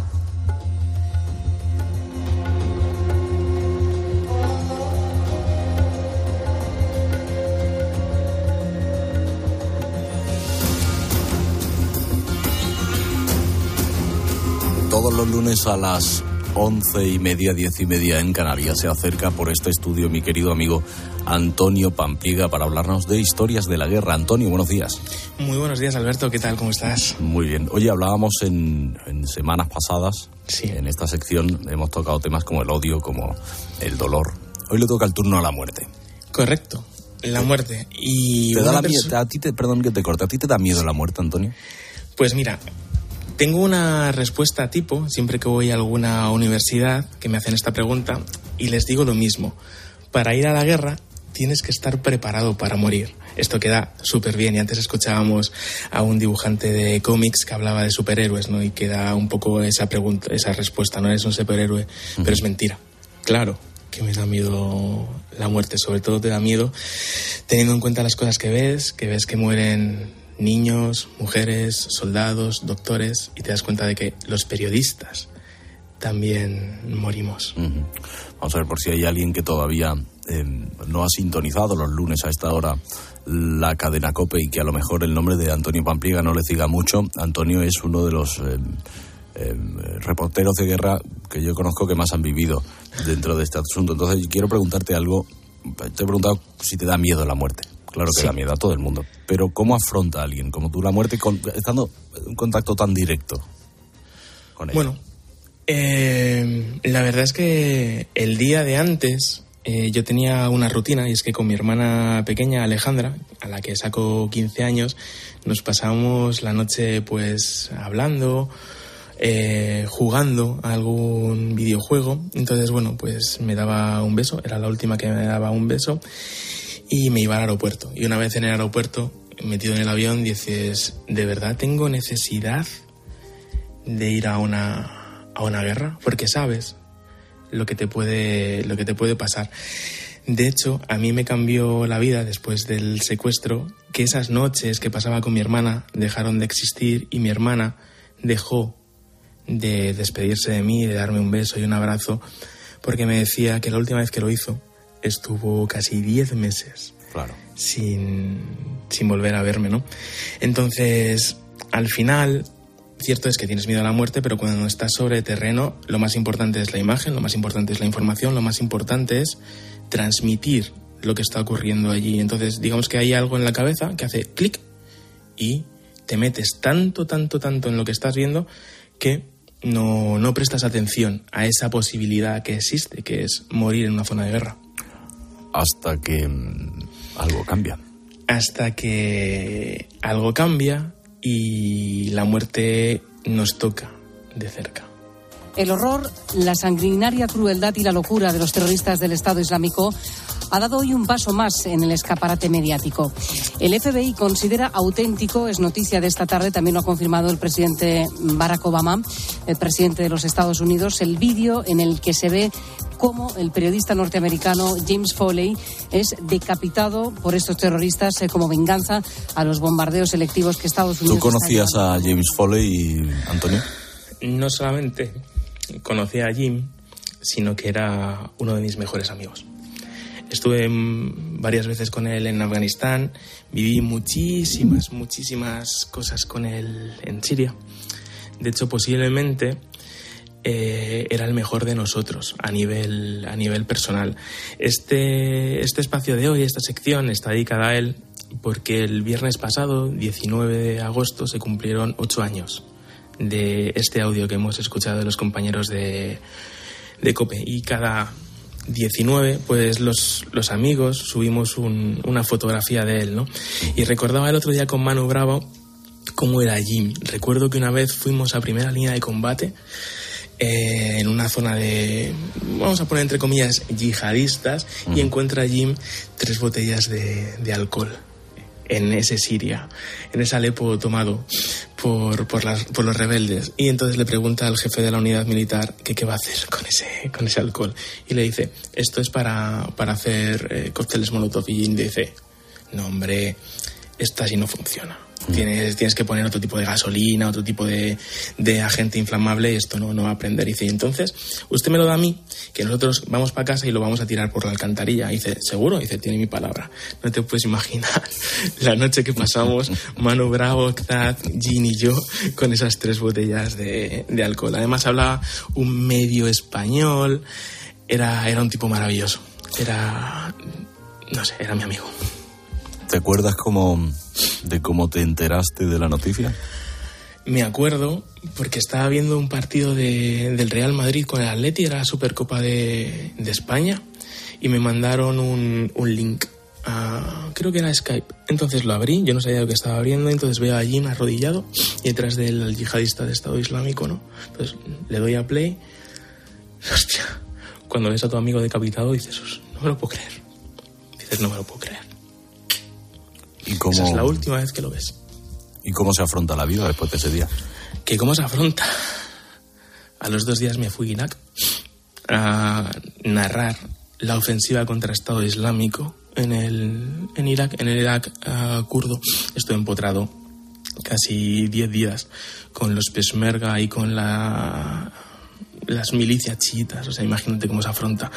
Todos los lunes a las once y media, diez y media en Canarias se acerca por este estudio mi querido amigo Antonio Pampliega para hablarnos de historias de la guerra. Antonio, buenos días. Muy buenos días, Alberto. ¿Qué tal? ¿Cómo estás? Muy bien. Oye, hablábamos en, en semanas pasadas, sí. En esta sección hemos tocado temas como el odio, como el dolor. Hoy le toca el turno a la muerte. Correcto, la muerte. Y ¿Te da la perso- mie- a ti te, perdón que te corte, ¿a ti te da miedo la muerte, Antonio? Pues mira, tengo una respuesta tipo siempre que voy a alguna universidad que me hacen esta pregunta y les digo lo mismo. Para ir a la guerra tienes que estar preparado para morir. Esto queda súper bien y antes escuchábamos a un dibujante de cómics que hablaba de superhéroes, ¿no? Y queda un poco esa pregunta, esa respuesta, no eres un superhéroe, uh-huh. Pero es mentira. Claro que me da miedo la muerte, sobre todo te da miedo teniendo en cuenta las cosas que ves, que ves que mueren niños, mujeres, soldados, doctores, y te das cuenta de que los periodistas también morimos. Uh-huh. Vamos a ver por si hay alguien que todavía eh, no ha sintonizado los lunes a esta hora la cadena COPE y que a lo mejor el nombre de Antonio Pampliega no le diga mucho. Antonio es uno de los eh, eh, reporteros de guerra que yo conozco que más han vivido dentro de este asunto. Entonces quiero preguntarte algo. Te he preguntado si te da miedo la muerte. Claro que sí. Da miedo a todo el mundo. Pero ¿cómo afronta a alguien como tú la muerte con, estando en contacto tan directo con ella? Bueno, eh, la verdad es que el día de antes eh, yo tenía una rutina y es que con mi hermana pequeña Alejandra, a la que saco quince años, nos pasábamos la noche pues hablando, eh, jugando a algún videojuego. Entonces, bueno, pues me daba un beso, era la última que me daba un beso. Y me iba al aeropuerto. Y una vez en el aeropuerto, metido en el avión, dices, ¿de verdad tengo necesidad de ir a una, a una guerra? Porque sabes lo que te puede, lo que te puede pasar. De hecho, a mí me cambió la vida después del secuestro, que esas noches que pasaba con mi hermana dejaron de existir y mi hermana dejó de despedirse de mí, de darme un beso y un abrazo, porque me decía que la última vez que lo hizo estuvo casi diez meses claro. sin, sin volver a verme, ¿no? Entonces, al final, cierto es que tienes miedo a la muerte, pero cuando estás sobre terreno, lo más importante es la imagen, lo más importante es la información, lo más importante es transmitir lo que está ocurriendo allí. Entonces, digamos que hay algo en la cabeza que hace clic y te metes tanto, tanto, tanto en lo que estás viendo que no, no prestas atención a esa posibilidad que existe, que es morir en una zona de guerra. Hasta que mmm, algo cambia. Hasta que algo cambia y la muerte nos toca de cerca. El horror, la sanguinaria crueldad y la locura de los terroristas del Estado Islámico ha dado hoy un paso más en el escaparate mediático. El F B I considera auténtico, es noticia de esta tarde, también lo ha confirmado el presidente Barack Obama, el presidente de los Estados Unidos, el vídeo en el que se ve cómo el periodista norteamericano James Foley es decapitado por estos terroristas eh, como venganza a los bombardeos selectivos que Estados Unidos... ¿Tú conocías a James Foley, Antonio? No solamente conocía a Jim, sino que era uno de mis mejores amigos. Estuve varias veces con él en Afganistán, viví muchísimas, muchísimas cosas con él en Siria. De hecho, posiblemente eh, era el mejor de nosotros a nivel, a nivel personal. Este, este espacio de hoy, esta sección, está dedicada a él porque el viernes pasado, diecinueve de agosto, se cumplieron ocho años de este audio que hemos escuchado de los compañeros de, de COPE. Y cada diecinueve, pues los, los amigos subimos un, una fotografía de él, ¿no? Y recordaba el otro día con Manu Bravo cómo era Jim. Recuerdo que una vez fuimos a primera línea de combate eh, en una zona de, vamos a poner entre comillas, yihadistas, y encuentra a Jim tres botellas de, de alcohol en ese Siria, en ese Alepo tomado por, por, las, por los rebeldes. Y entonces le pregunta al jefe de la unidad militar que qué va a hacer con ese, con ese alcohol. Y le dice, esto es para, para hacer eh, cócteles Molotov. Y Jim dice, no hombre, esto así no funciona. Tienes, tienes que poner otro tipo de gasolina, otro tipo de, de agente inflamable, y esto no, no va a aprender. Y dice, entonces, usted me lo da a mí, que nosotros vamos para casa y lo vamos a tirar por la alcantarilla. Y dice, ¿seguro? Y dice, tiene mi palabra. No te puedes imaginar la noche que pasamos Manu Bravo, Xad, Gin y yo con esas tres botellas de, de alcohol. Además hablaba un medio español, era, era un tipo maravilloso. Era, no sé, era mi amigo. ¿Te acuerdas cómo, de cómo te enteraste de la noticia? Me acuerdo porque estaba viendo un partido de, del Real Madrid con el Atleti, era la Supercopa de, de España, y me mandaron un, un link, a, creo que era Skype. Entonces lo abrí, yo no sabía lo que estaba abriendo, entonces veo a Jim arrodillado y detrás del yihadista de Estado Islámico, ¿no? Entonces le doy a play. Hostia, cuando ves a tu amigo decapitado dices, no me lo puedo creer. Dices, no me lo puedo creer. ¿Y cómo, esa es la última vez que lo ves. ¿Y cómo se afronta la vida después de ese día? ¿Que cómo se afronta? A los dos días me fui a Irak a narrar la ofensiva contra el Estado Islámico en el en Irak, en el Irak uh, kurdo. Estuve empotrado casi diez días con los Peshmerga y con la las milicias chiitas. O sea, imagínate cómo se afronta.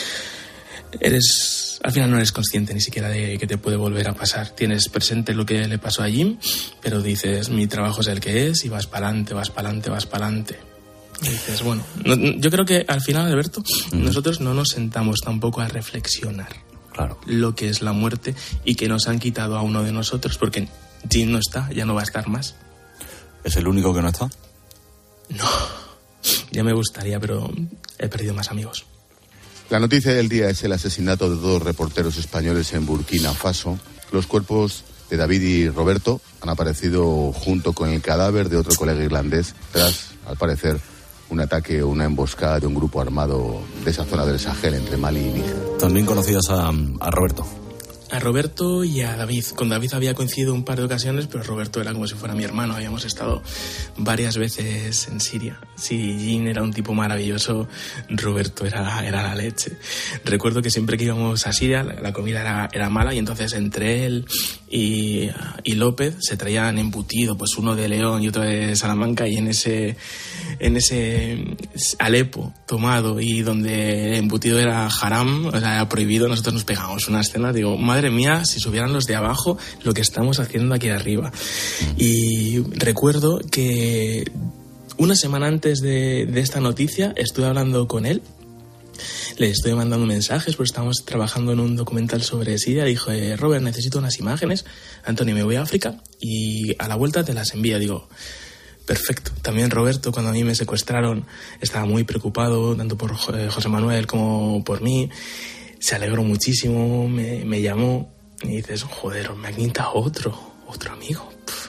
Eres, al final no eres consciente ni siquiera de que te puede volver a pasar. Tienes presente lo que le pasó a Jim, pero dices, mi trabajo es el que es, y vas para adelante, vas para adelante, vas para adelante. Y dices, bueno, no, yo creo que al final, Alberto, mm. nosotros no nos sentamos tampoco a reflexionar claro. lo que es la muerte y que nos han quitado a uno de nosotros, porque Jim no está, ya no va a estar más. ¿Es el único que no está? No, ya me gustaría, pero he perdido más amigos. La noticia del día es el asesinato de dos reporteros españoles en Burkina Faso. Los cuerpos de David y Roberto han aparecido junto con el cadáver de otro colega irlandés tras, al parecer, un ataque o una emboscada de un grupo armado de esa zona del Sahel entre Mali y Níger. También conocías a, a Roberto. A Roberto y a David. Con David había coincidido un par de ocasiones, pero Roberto era como si fuera mi hermano. Habíamos estado varias veces en Siria. Sí, Jim era un tipo maravilloso, Roberto era, era la leche. Recuerdo que siempre que íbamos a Siria la, la comida era, era mala, y entonces entre él y, y López se traían embutido, pues uno de León y otro de Salamanca, y en ese, en ese Alepo tomado y donde el embutido era haram, o sea, era prohibido, nosotros nos pegábamos una escena, digo, madre mía, si subieran los de abajo lo que estamos haciendo aquí arriba. Y recuerdo que una semana antes de, de esta noticia estuve hablando con él, le estoy mandando mensajes porque estábamos trabajando en un documental sobre Siria. Dijo, eh, Robert, necesito unas imágenes, Antonio, me voy a África y a la vuelta te las envía. Digo, perfecto. También Roberto, cuando a mí me secuestraron, estaba muy preocupado, tanto por José Manuel como por mí. Se alegró muchísimo, me, me llamó y dices, joder, me ha quitado otro, otro amigo. Pff.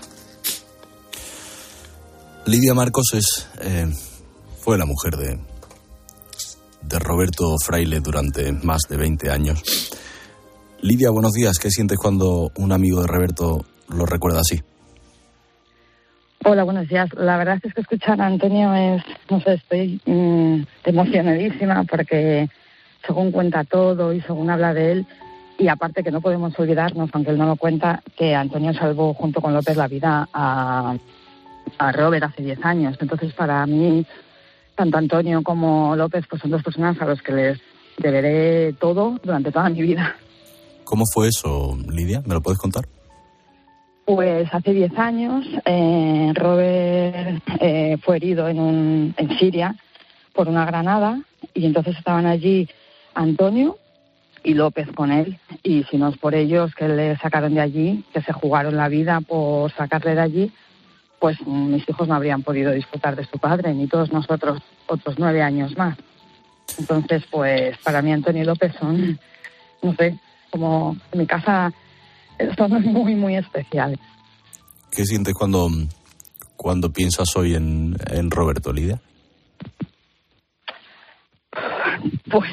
Lidia Marcos es, eh, fue la mujer de, de Roberto Fraile durante más de veinte años. Lidia, buenos días. ¿Qué sientes cuando un amigo de Roberto lo recuerda así? Hola, buenos días. La verdad es que escuchar a Antonio es, no sé, estoy mmm, emocionadísima porque según cuenta todo y según habla de él, y aparte que no podemos olvidarnos, aunque él no lo cuenta, que Antonio salvó junto con López la vida a, a Robert hace diez años. Entonces, para mí, tanto Antonio como López pues son dos personas a los que les deberé todo durante toda mi vida. ¿Cómo fue eso, Lidia? ¿Me lo puedes contar? Pues hace diez años eh, Robert eh, fue herido en, un, en Siria por una granada y entonces estaban allí Antonio y López con él, y si no es por ellos que le sacaron de allí, que se jugaron la vida por sacarle de allí, pues mis hijos no habrían podido disfrutar de su padre, ni todos nosotros otros nueve años más. Entonces, pues para mí Antonio y López son, no sé, como en mi casa son muy, muy especiales. ¿Qué sientes cuando, cuando piensas hoy en, en Roberto, Lidia? Pues,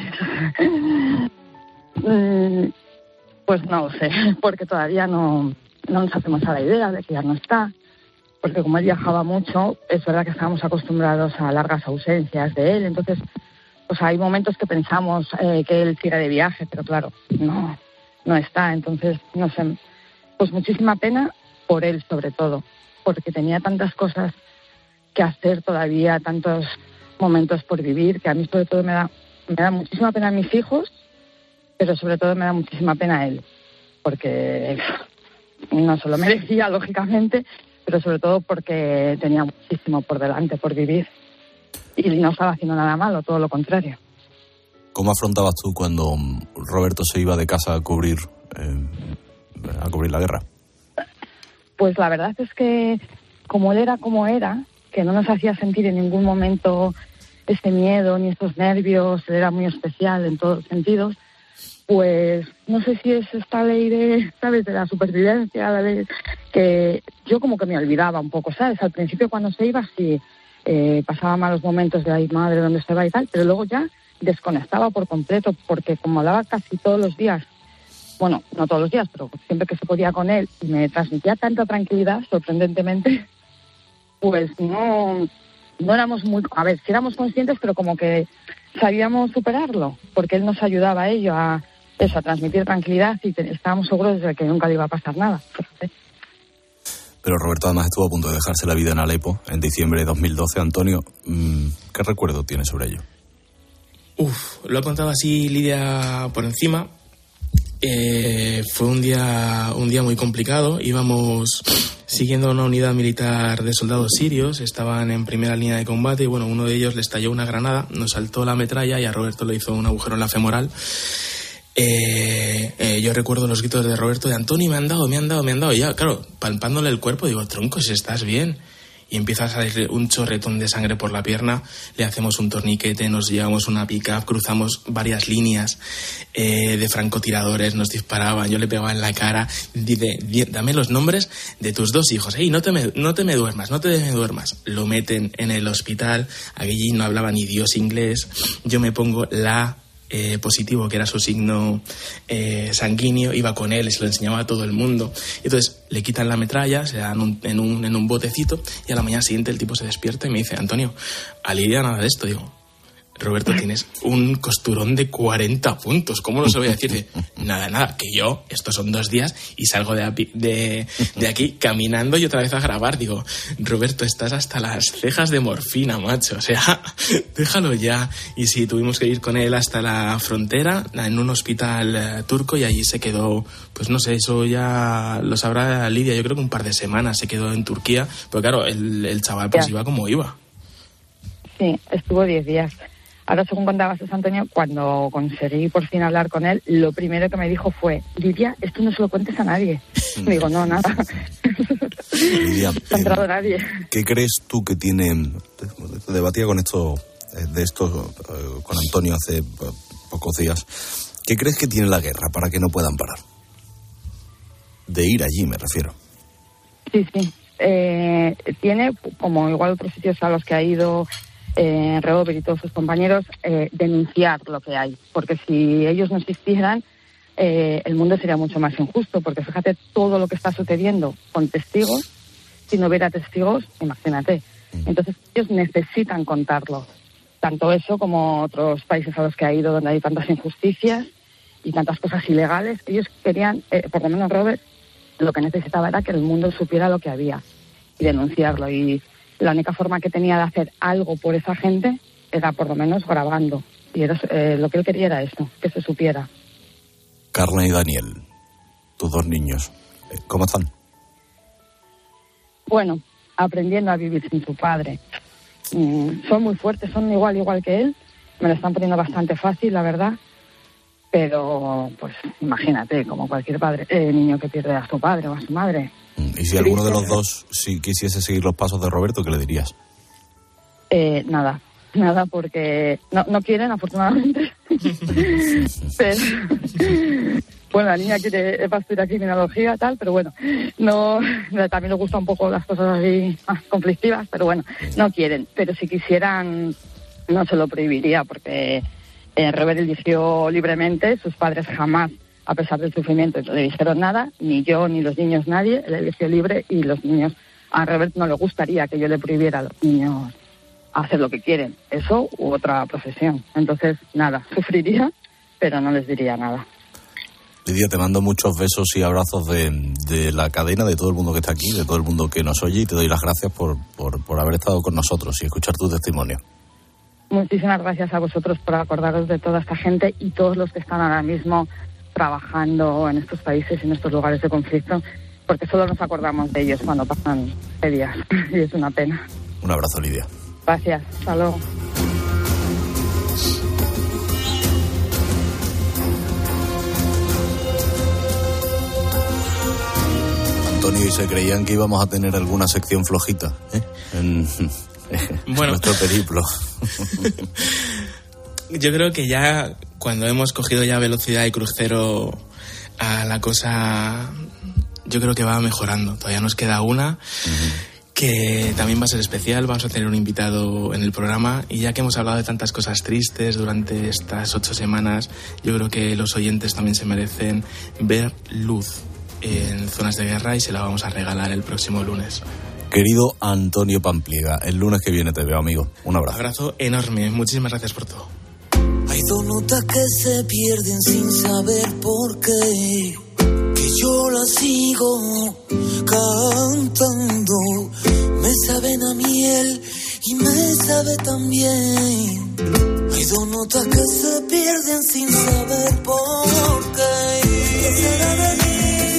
pues no lo sé, porque todavía no, no nos hacemos a la idea de que ya no está, porque como él viajaba mucho, es verdad que estábamos acostumbrados a largas ausencias de él, entonces pues hay momentos que pensamos eh, que él tira de viaje, pero claro, no, no está, entonces no sé, pues muchísima pena por él sobre todo, porque tenía tantas cosas que hacer todavía, tantos momentos por vivir, que a mí sobre todo me da, me da muchísima pena a mis hijos, pero sobre todo me da muchísima pena a él, porque no se lo merecía, lógicamente, pero sobre todo porque tenía muchísimo por delante, por vivir, y no estaba haciendo nada malo, todo lo contrario. ¿Cómo afrontabas tú cuando Roberto se iba de casa a cubrir, eh, a cubrir la guerra? Pues la verdad es que como él era como era, que no nos hacía sentir en ningún momento ese miedo ni estos nervios, él era muy especial en todos los sentidos, pues no sé si es esta ley de, ¿sabes?, de la supervivencia, la ley, que yo como que me olvidaba un poco, ¿sabes? Al principio cuando se iba sí eh, pasaba malos momentos de ay madre, ¿dónde se va y tal? Pero luego ya desconectaba por completo, porque como hablaba casi todos los días, bueno, no todos los días, pero siempre que se podía con él, y me transmitía tanta tranquilidad, sorprendentemente, pues no, no éramos muy, a ver, sí éramos conscientes, pero como que sabíamos superarlo, porque él nos ayudaba a ello, a eso, a transmitir tranquilidad, y te, estábamos seguros de que nunca le iba a pasar nada. Fíjate. Pero Roberto además estuvo a punto de dejarse la vida en Alepo en diciembre de dos mil doce. Antonio, ¿qué recuerdo tienes sobre ello? Uf, lo ha contado así Lidia por encima. Eh, fue un día un día muy complicado. Íbamos siguiendo una unidad militar de soldados sirios, estaban en primera línea de combate y bueno, uno de ellos le estalló una granada, nos saltó la metralla y a Roberto le hizo un agujero en la femoral. Eh, eh, yo recuerdo los gritos de Roberto de Antonio, me han dado, me han dado, me han dado, y ya, claro, palpándole el cuerpo, digo, tronco, si estás bien. Y empieza a salir un chorretón de sangre por la pierna, le hacemos un torniquete, nos llevamos una pick-up, cruzamos varias líneas eh, de francotiradores, nos disparaban, yo le pegaba en la cara, dice, dame los nombres de tus dos hijos, hey, no te me, no te me duermas, no te me duermas. Lo meten en el hospital, allí no hablaba ni Dios inglés, yo me pongo la... Eh, positivo, que era su signo eh, sanguíneo, iba con él y se lo enseñaba a todo el mundo. Entonces le quitan la metralla, se dan un, en, un, en un botecito y a la mañana siguiente el tipo se despierta y me dice, Antonio, a Lidia nada de esto. Digo, Roberto, tienes un costurón de cuarenta puntos, ¿cómo no se lo voy a decir? De, nada, nada, que yo, estos son dos días y salgo de, api, de, de aquí caminando y otra vez a grabar. Digo, Roberto, estás hasta las cejas de morfina, macho, o sea, déjalo ya. Y sí, tuvimos que ir con él hasta la frontera, en un hospital uh, turco, y allí se quedó, pues no sé, eso ya lo sabrá Lidia, yo creo que un par de semanas se quedó en Turquía, pero claro, el, el chaval pues iba como iba. Sí, estuvo diez días. Ahora, según contabas, Antonio, cuando conseguí por fin hablar con él, lo primero que me dijo fue, Lidia, esto no se lo cuentes a nadie. Mm. Digo, no, nada. Lidia, no ha entrado eh, nadie. ¿Qué crees tú que tiene... Debatía con esto, de esto con Antonio hace pocos días. ¿Qué crees que tiene la guerra para que no puedan parar? De ir allí, me refiero. Sí, sí. Eh, tiene, como igual otros sitios a los que ha ido... Eh, Robert y todos sus compañeros, eh, denunciar lo que hay, porque si ellos no existieran, eh, el mundo sería mucho más injusto, porque fíjate todo lo que está sucediendo con testigos. Si no hubiera testigos, imagínate. Entonces ellos necesitan contarlo. Tanto eso como otros países a los que ha ido donde hay tantas injusticias y tantas cosas ilegales. Ellos querían, eh, por lo menos Robert, lo que necesitaba era que el mundo supiera lo que había y denunciarlo. Y la única forma que tenía de hacer algo por esa gente era por lo menos grabando. Y era, eh, lo que él quería era eso, que se supiera. Carla y Daniel, tus dos niños, ¿cómo están? Bueno, aprendiendo a vivir sin su padre. Mm, son muy fuertes, son igual, igual que él. Me lo están poniendo bastante fácil, la verdad. Pero, pues, imagínate, como cualquier padre, eh, niño que pierde a su padre o a su madre. ¿Y si alguno de los dos si quisiese seguir los pasos de Roberto, qué le dirías? Eh, nada, nada, porque no, no quieren, afortunadamente. Pero, bueno, la niña quiere estudiar criminología, tal, pero bueno, no, también le gustan un poco las cosas así más conflictivas, pero bueno, no quieren. Pero si quisieran, no se lo prohibiría, porque eh, Robert eligió libremente, sus padres jamás, a pesar del sufrimiento, no le dijeron nada, ni yo, ni los niños, nadie, él eligió libre, y los niños, a Robert no le gustaría que yo le prohibiera a los niños hacer lo que quieren, eso u otra profesión. Entonces, nada, sufriría, pero no les diría nada. Lidia, te mando muchos besos y abrazos de, de la cadena, de todo el mundo que está aquí, de todo el mundo que nos oye, y te doy las gracias por, por, por haber estado con nosotros y escuchar tu testimonio. Muchísimas gracias a vosotros por acordaros de toda esta gente y todos los que están ahora mismo trabajando en estos países y en estos lugares de conflicto, porque solo nos acordamos de ellos cuando pasan días y es una pena. Un abrazo, Lidia. Gracias, hasta luego. Antonio, y se creían que íbamos a tener alguna sección flojita, ¿eh? En, en bueno. nuestro periplo. Yo creo que ya cuando hemos cogido ya velocidad y crucero a la cosa, yo creo que va mejorando. Todavía nos queda una uh-huh. que también va a ser especial. Vamos a tener un invitado en el programa, y ya que hemos hablado de tantas cosas tristes durante estas ocho semanas, yo creo que los oyentes también se merecen ver luz en zonas de guerra, y se la vamos a regalar el próximo lunes. Querido Antonio Pampliega, el lunes que viene te veo, amigo. Un abrazo. Un abrazo enorme. Muchísimas gracias por todo. Hay dos notas que se pierden sin saber por qué, que yo las sigo cantando. Me saben a miel y me sabe también. Hay dos notas que se pierden sin saber por qué. ¿Qué será de mí?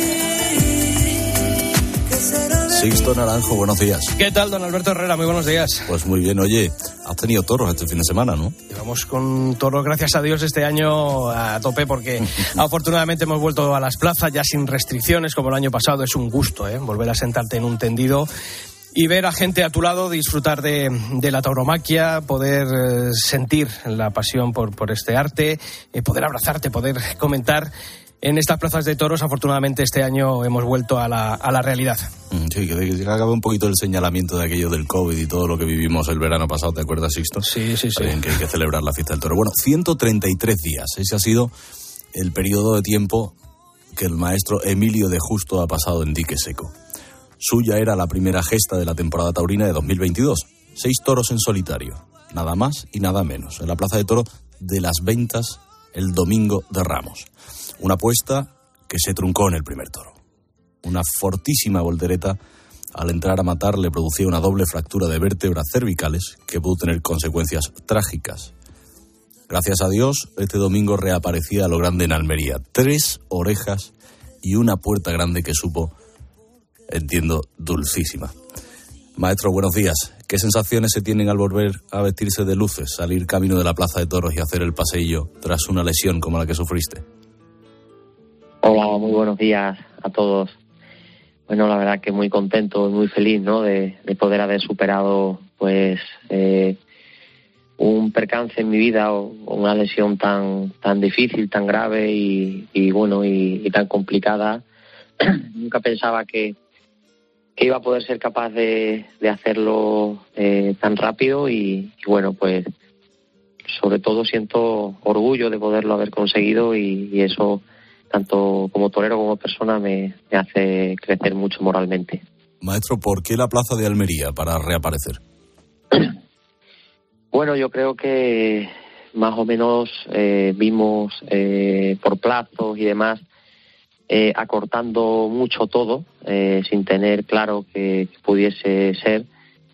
¿Qué será de mí? Sixto Naranjo, buenos días. ¿Qué tal, don Alberto Herrera? Muy buenos días. Pues muy bien, oye, has tenido toros este fin de semana, ¿no? Llevamos con toros, gracias a Dios, este año a tope, porque afortunadamente hemos vuelto a las plazas ya sin restricciones como el año pasado. Es un gusto, ¿eh? Volver a sentarte en un tendido y ver a gente a tu lado, disfrutar de, de la tauromaquia, poder eh, sentir la pasión por, por este arte, eh, poder abrazarte, poder comentar. En estas plazas de toros, afortunadamente, este año hemos vuelto a la, a la realidad. Sí, que, que acabe un poquito el señalamiento de aquello del COVID y todo lo que vivimos el verano pasado, ¿te acuerdas, Sixto? Sí, sí, sí. Bien, que hay que celebrar la fiesta del toro. Bueno, ciento treinta y tres días. Ese ha sido el periodo de tiempo que el maestro Emilio de Justo ha pasado en dique seco. Suya era la primera gesta de la temporada taurina de dos mil veintidós. Seis toros en solitario, nada más y nada menos, en la plaza de toros de Las Ventas el domingo de Ramos. Una apuesta que se truncó en el primer toro. Una fortísima voltereta al entrar a matar le producía una doble fractura de vértebras cervicales que pudo tener consecuencias trágicas. Gracias a Dios, este domingo reaparecía a lo grande en Almería. Tres orejas y una puerta grande que supo, entiendo, dulcísima. Maestro, buenos días. ¿Qué sensaciones se tienen al volver a vestirse de luces, salir camino de la plaza de toros y hacer el paseillo tras una lesión como la que sufriste? Hola, muy buenos días a todos. Bueno, la verdad que muy contento, muy feliz, ¿no? De, de poder haber superado, pues, eh, un percance en mi vida o, o una lesión tan tan difícil, tan grave y, y bueno y, y tan complicada. Nunca pensaba que, que iba a poder ser capaz de, de hacerlo eh, tan rápido y, y bueno, pues, sobre todo siento orgullo de poderlo haber conseguido y, y eso tanto como torero como persona, me, me hace crecer mucho moralmente. Maestro, ¿por qué la plaza de Almería para reaparecer? Bueno, yo creo que más o menos eh, vimos eh, por plazos y demás, eh, acortando mucho todo, eh, sin tener claro que, que pudiese ser,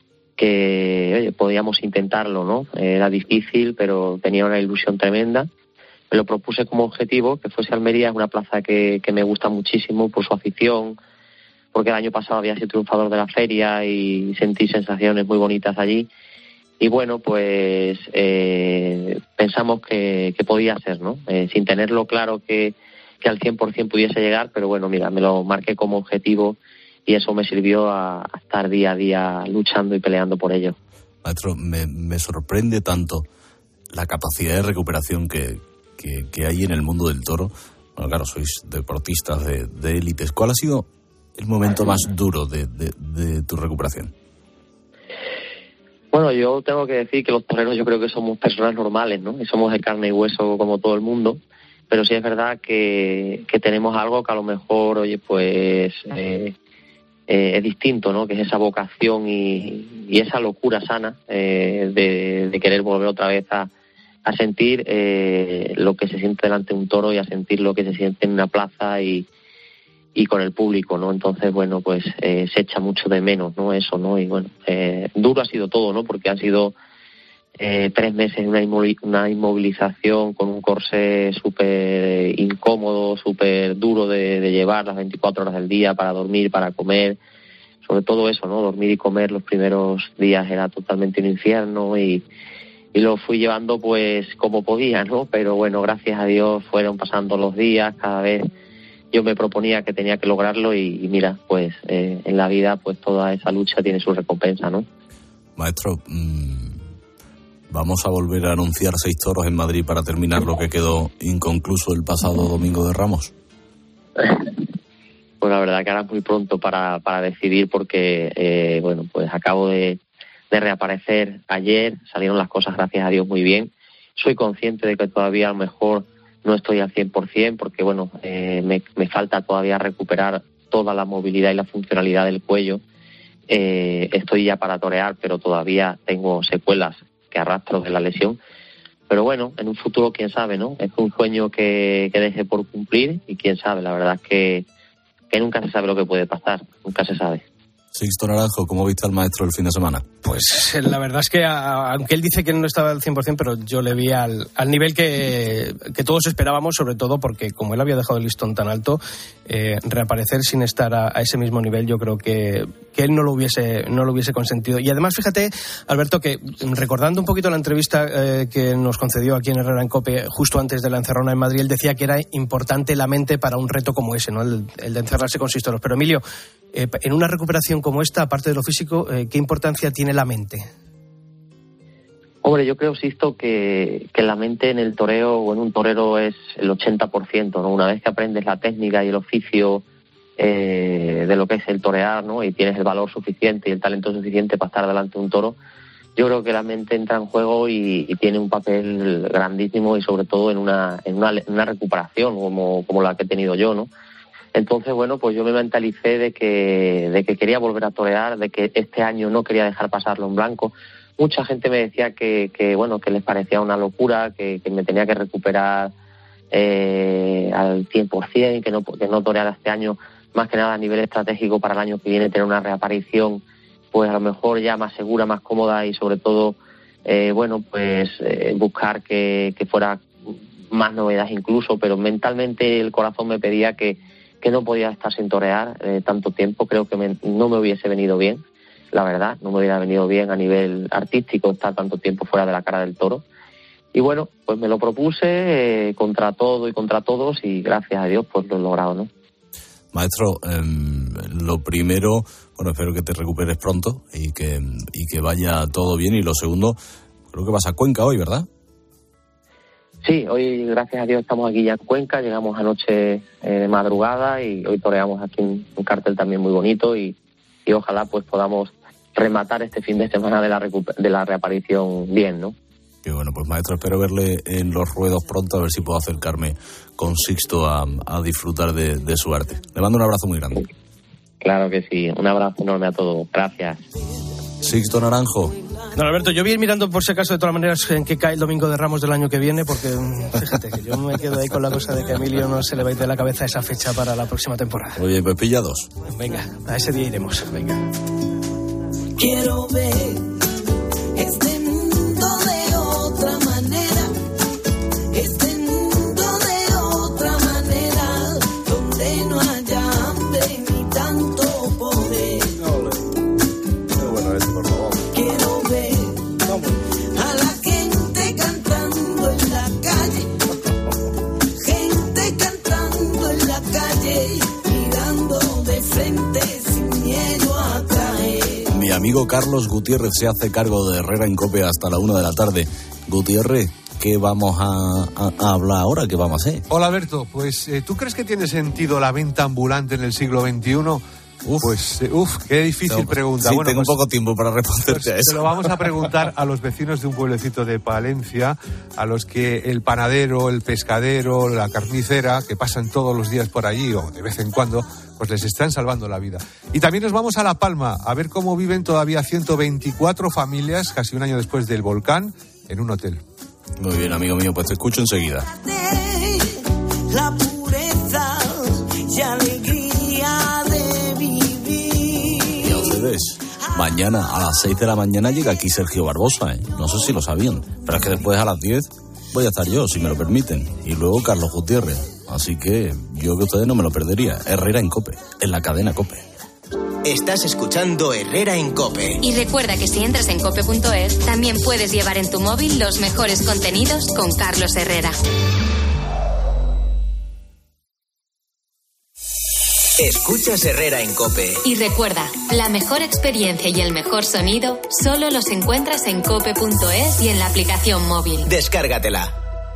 que oye, podíamos intentarlo, ¿no? Eh, era difícil, pero tenía una ilusión tremenda. Me lo propuse como objetivo, que fuese Almería. Es una plaza que, que me gusta muchísimo por su afición, porque el año pasado había sido triunfador de la feria y sentí sensaciones muy bonitas allí. Y bueno, pues eh, pensamos que, que podía ser, ¿no? Eh, sin tenerlo claro que, que al cien por ciento pudiese llegar, pero bueno, mira, me lo marqué como objetivo y eso me sirvió a, a estar día a día luchando y peleando por ello. Maestro, me, me sorprende tanto la capacidad de recuperación que, que, que hay en el mundo del toro. Bueno, claro, sois deportistas de, de élites. ¿Cuál ha sido el momento más duro de, de, de tu recuperación? Bueno, yo tengo que decir que los toreros yo creo que somos personas normales, ¿no? Y somos de carne y hueso como todo el mundo, pero sí es verdad que, que tenemos algo que a lo mejor, oye, pues eh, eh, es distinto, ¿no? Que es esa vocación y, y esa locura sana eh, de, de querer volver otra vez a, a sentir eh, lo que se siente delante de un toro y a sentir lo que se siente en una plaza y y con el público, ¿no? Entonces, bueno, pues eh, se echa mucho de menos, ¿no? Eso, ¿no? Y bueno, eh, duro ha sido todo, ¿no? Porque han sido eh, tres meses una, inmovil- una inmovilización con un corsé súper incómodo, súper duro de, de llevar las veinticuatro horas del día para dormir, para comer, sobre todo eso, ¿no? Dormir y comer los primeros días era totalmente un infierno y, y lo fui llevando pues como podía, ¿no? Pero bueno, gracias a Dios fueron pasando los días, cada vez yo me proponía que tenía que lograrlo y, y mira, pues eh, en la vida pues toda esa lucha tiene su recompensa, ¿no? Maestro, mmm, ¿vamos a volver a anunciar seis toros en Madrid para terminar lo que quedó inconcluso el pasado Domingo de Ramos? Pues la verdad que ahora es muy pronto para, para decidir porque, eh, bueno, pues acabo de, de reaparecer ayer, salieron las cosas gracias a Dios muy bien. Soy consciente de que todavía a lo mejor no estoy al cien por ciento porque, bueno, eh, me, me falta todavía recuperar toda la movilidad y la funcionalidad del cuello. Eh, estoy ya para torear, pero todavía tengo secuelas que arrastro de la lesión. Pero bueno, en un futuro, quién sabe, ¿no? Es un sueño que, que deje por cumplir y quién sabe, la verdad es que, que nunca se sabe lo que puede pasar, nunca se sabe. Sixto Naranjo, ¿cómo viste al maestro el fin de semana? Pues la verdad es que, a, aunque él dice que no estaba al cien por ciento, pero yo le vi al, al nivel que, que todos esperábamos, sobre todo porque como él había dejado el listón tan alto, eh, reaparecer sin estar a, a ese mismo nivel, yo creo que, que él no lo hubiese no lo hubiese consentido. Y además, fíjate, Alberto, que recordando un poquito la entrevista eh, que nos concedió aquí en Herrera en COPE justo antes de la encerrona en Madrid, él decía que era importante la mente para un reto como ese, ¿no? El, el de encerrarse con seis toros. Pero Emilio, eh, en una recuperación como esta, aparte de lo físico, eh, ¿qué importancia tiene la mente? Hombre, yo creo, Sisto, que, que la mente en el toreo o en un torero es el ochenta por ciento, ¿no? Una vez que aprendes la técnica y el oficio eh, de lo que es el torear, ¿no? Y tienes el valor suficiente y el talento suficiente para estar delante de un toro, yo creo que la mente entra en juego y, y tiene un papel grandísimo y sobre todo en una, en una, en una recuperación como, como la que he tenido yo, ¿no? Entonces, bueno, pues yo me mentalicé de que, de que quería volver a torear, de que este año no quería dejar pasarlo en blanco. Mucha gente me decía que, que bueno, que les parecía una locura, que, que me tenía que recuperar eh, al cien por ciento, que no, que no toreara este año, más que nada a nivel estratégico para el año que viene, tener una reaparición, pues a lo mejor ya más segura, más cómoda y sobre todo, eh, bueno, pues eh, buscar que, que fuera más novedad incluso, pero mentalmente el corazón me pedía que que no podía estar sin torear eh, tanto tiempo. Creo que me, no me hubiese venido bien, la verdad, no me hubiera venido bien a nivel artístico estar tanto tiempo fuera de la cara del toro. Y bueno, pues me lo propuse eh, contra todo y contra todos y gracias a Dios pues lo he logrado, ¿no? Maestro, eh, lo primero, bueno, espero que te recuperes pronto y que, y que vaya todo bien. Y lo segundo, creo que vas a Cuenca hoy, ¿verdad? Sí, hoy gracias a Dios estamos aquí ya en Cuenca, llegamos anoche eh, de madrugada y hoy toreamos aquí un, un cartel también muy bonito y, y ojalá pues podamos rematar este fin de semana de la, recuper- de la reaparición bien, ¿no? Y bueno, pues maestro, espero verle en los ruedos pronto, a ver si puedo acercarme con Sixto a, a disfrutar de, de su arte. Le mando un abrazo muy grande. Claro que sí, un abrazo enorme a todos. Gracias. Sixto Naranjo. Don Alberto, yo voy a ir mirando por si acaso de todas maneras en qué cae el Domingo de Ramos del año que viene, porque fíjate que yo me quedo ahí con la cosa de que a Emilio no se le va a ir de la cabeza esa fecha para la próxima temporada. Oye, pues pilla dos. Venga, a ese día iremos. Venga. Quiero ver este mundo de otra manera, este mundo de otra manera, donde no haya hambre ni tanto poder. Qué bueno esto, por favor. Quiero ver a la gente cantando en la calle, gente cantando en la calle, mirando de frente sin miedo a caer. Mi amigo Carlos Gutiérrez se hace cargo de Herrera en COPE hasta la una de la tarde. Gutiérrez, ¿qué vamos a, a, a hablar ahora? ¿Qué vamos a hacer? Hola Alberto, pues eh, ¿tú crees que tiene sentido la venta ambulante en el siglo veintiuno? Uf, pues, eh, uf, qué difícil no, pregunta. Sí, bueno, tengo pues, poco tiempo para responderte pues, a eso. Se lo vamos a preguntar a los vecinos de un pueblecito de Palencia, a los que el panadero, el pescadero, la carnicera, que pasan todos los días por allí o de vez en cuando, pues les están salvando la vida. Y también nos vamos a La Palma a ver cómo viven todavía ciento veinticuatro familias, casi un año después del volcán, en un hotel. Muy bien, amigo mío, pues te escucho enseguida. La pureza y alegría de vivir. Ya ustedes, mañana a las seis de la mañana llega aquí Sergio Barbosa, ¿eh? No sé si lo sabían, pero es que después a las diez voy a estar yo, si me lo permiten. Y luego Carlos Gutiérrez. Así que yo que ustedes no me lo perdería. Herrera en COPE, en la cadena COPE. Estás escuchando Herrera en COPE. Y recuerda que si entras en cope punto es, también puedes llevar en tu móvil los mejores contenidos con Carlos Herrera. Escuchas Herrera en COPE. Y recuerda, la mejor experiencia y el mejor sonido solo los encuentras en cope punto es y en la aplicación móvil. Descárgatela.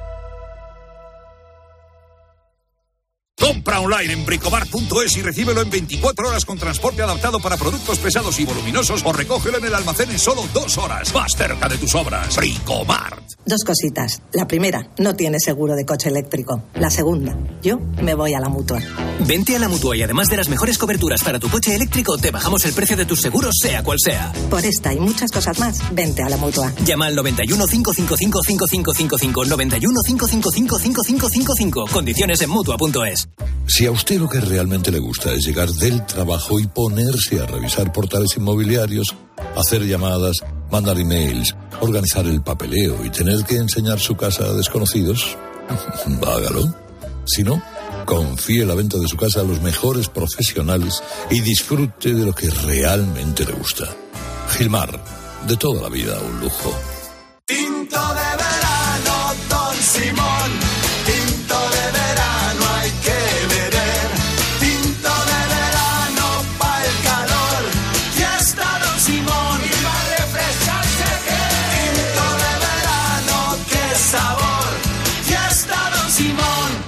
Compra online en bricobar punto es y recíbelo en veinticuatro horas con transporte adaptado para productos pesados y voluminosos o recógelo en el almacén en solo dos horas. Más cerca de tus obras. Bricomart. Dos cositas. La primera, no tienes seguro de coche eléctrico. La segunda, yo me voy a la Mutua. Vente a la Mutua y además de las mejores coberturas para tu coche eléctrico, te bajamos el precio de tus seguros, sea cual sea. Por esta y muchas cosas más, vente a la Mutua. Llama al noventa y uno, cinco cinco cinco, cinco cinco cinco cinco, noventa y uno, cinco cinco cinco, cinco cinco cinco cinco. Condiciones en mutua punto es. Si a usted lo que realmente le gusta es llegar del trabajo y ponerse a revisar portales inmobiliarios, hacer llamadas, mandar emails, organizar el papeleo y tener que enseñar su casa a desconocidos, hágalo. Si no, confíe la venta de su casa a los mejores profesionales y disfrute de lo que realmente le gusta. Gilmar, de toda la vida un lujo. Tinto de verano, Don Simón. Tinto de verano hay que beber. Tinto de verano pa' el calor. Ya está Don Simón y va a refrescarse bien. Tinto de verano, qué sabor. Ya está Don Simón.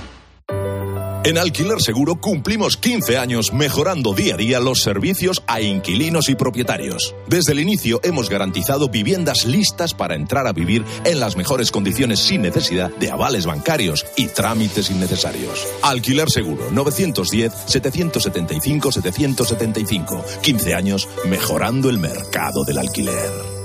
En Alquiler Seguro cumplimos quince años mejorando día a día los servicios a inquilinos y propietarios. Desde el inicio hemos garantizado viviendas listas para entrar a vivir en las mejores condiciones sin necesidad de avales bancarios y trámites innecesarios. Alquiler Seguro, novecientos diez, setecientos setenta y cinco, setecientos setenta y cinco. quince años mejorando el mercado del alquiler.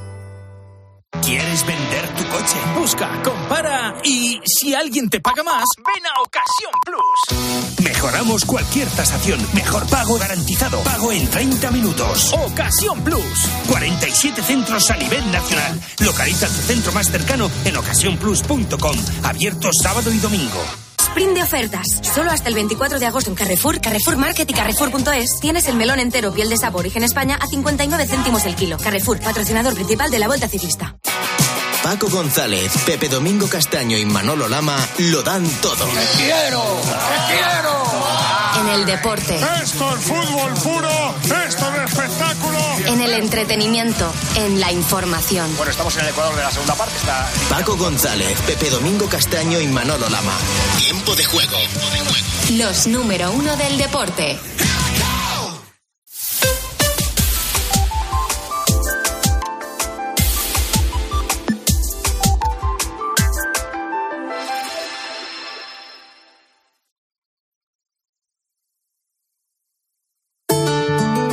¿Quieres vender tu coche? Busca, compara y si alguien te paga más, ven a Ocasión Plus. Mejoramos cualquier tasación. Mejor pago garantizado. Pago en treinta minutos. Ocasión Plus. cuarenta y siete centros a nivel nacional. Localiza tu centro más cercano en ocasión plus punto com. Abierto sábado y domingo. Sprint de ofertas. Solo hasta el veinticuatro de agosto en Carrefour, Carrefour Market y Carrefour punto es tienes el melón entero piel de sapo origen España a cincuenta y nueve céntimos el kilo. Carrefour, patrocinador principal de la Vuelta Ciclista. Paco González, Pepe Domingo Castaño y Manolo Lama lo dan todo. ¡Te quiero! ¡Te quiero! En el deporte. Esto es fútbol puro, esto es espectáculo. En el entretenimiento, en la información. Bueno, estamos en el Ecuador de la segunda parte. Está... Paco González, Pepe Domingo Castaño y Manolo Lama. Tiempo de juego. Los número uno del deporte.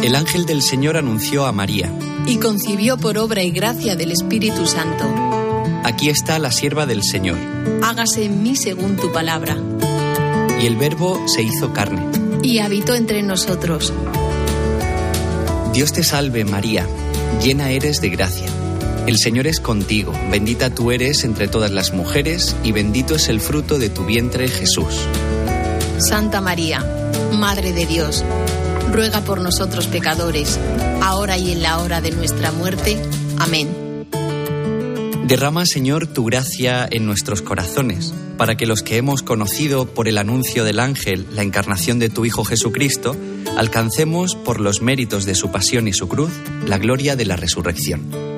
El ángel del Señor anunció a María. Y concibió por obra y gracia del Espíritu Santo. Aquí está la sierva del Señor. Hágase en mí según tu palabra. Y el Verbo se hizo carne. Y habitó entre nosotros. Dios te salve, María, llena eres de gracia. El Señor es contigo, bendita tú eres entre todas las mujeres, y bendito es el fruto de tu vientre, Jesús. Santa María, Madre de Dios, ruega por nosotros pecadores, ahora y en la hora de nuestra muerte. Amén. Derrama, Señor, tu gracia en nuestros corazones, para que los que hemos conocido por el anuncio del ángel la encarnación de tu Hijo Jesucristo, alcancemos, por los méritos de su pasión y su cruz, la gloria de la resurrección.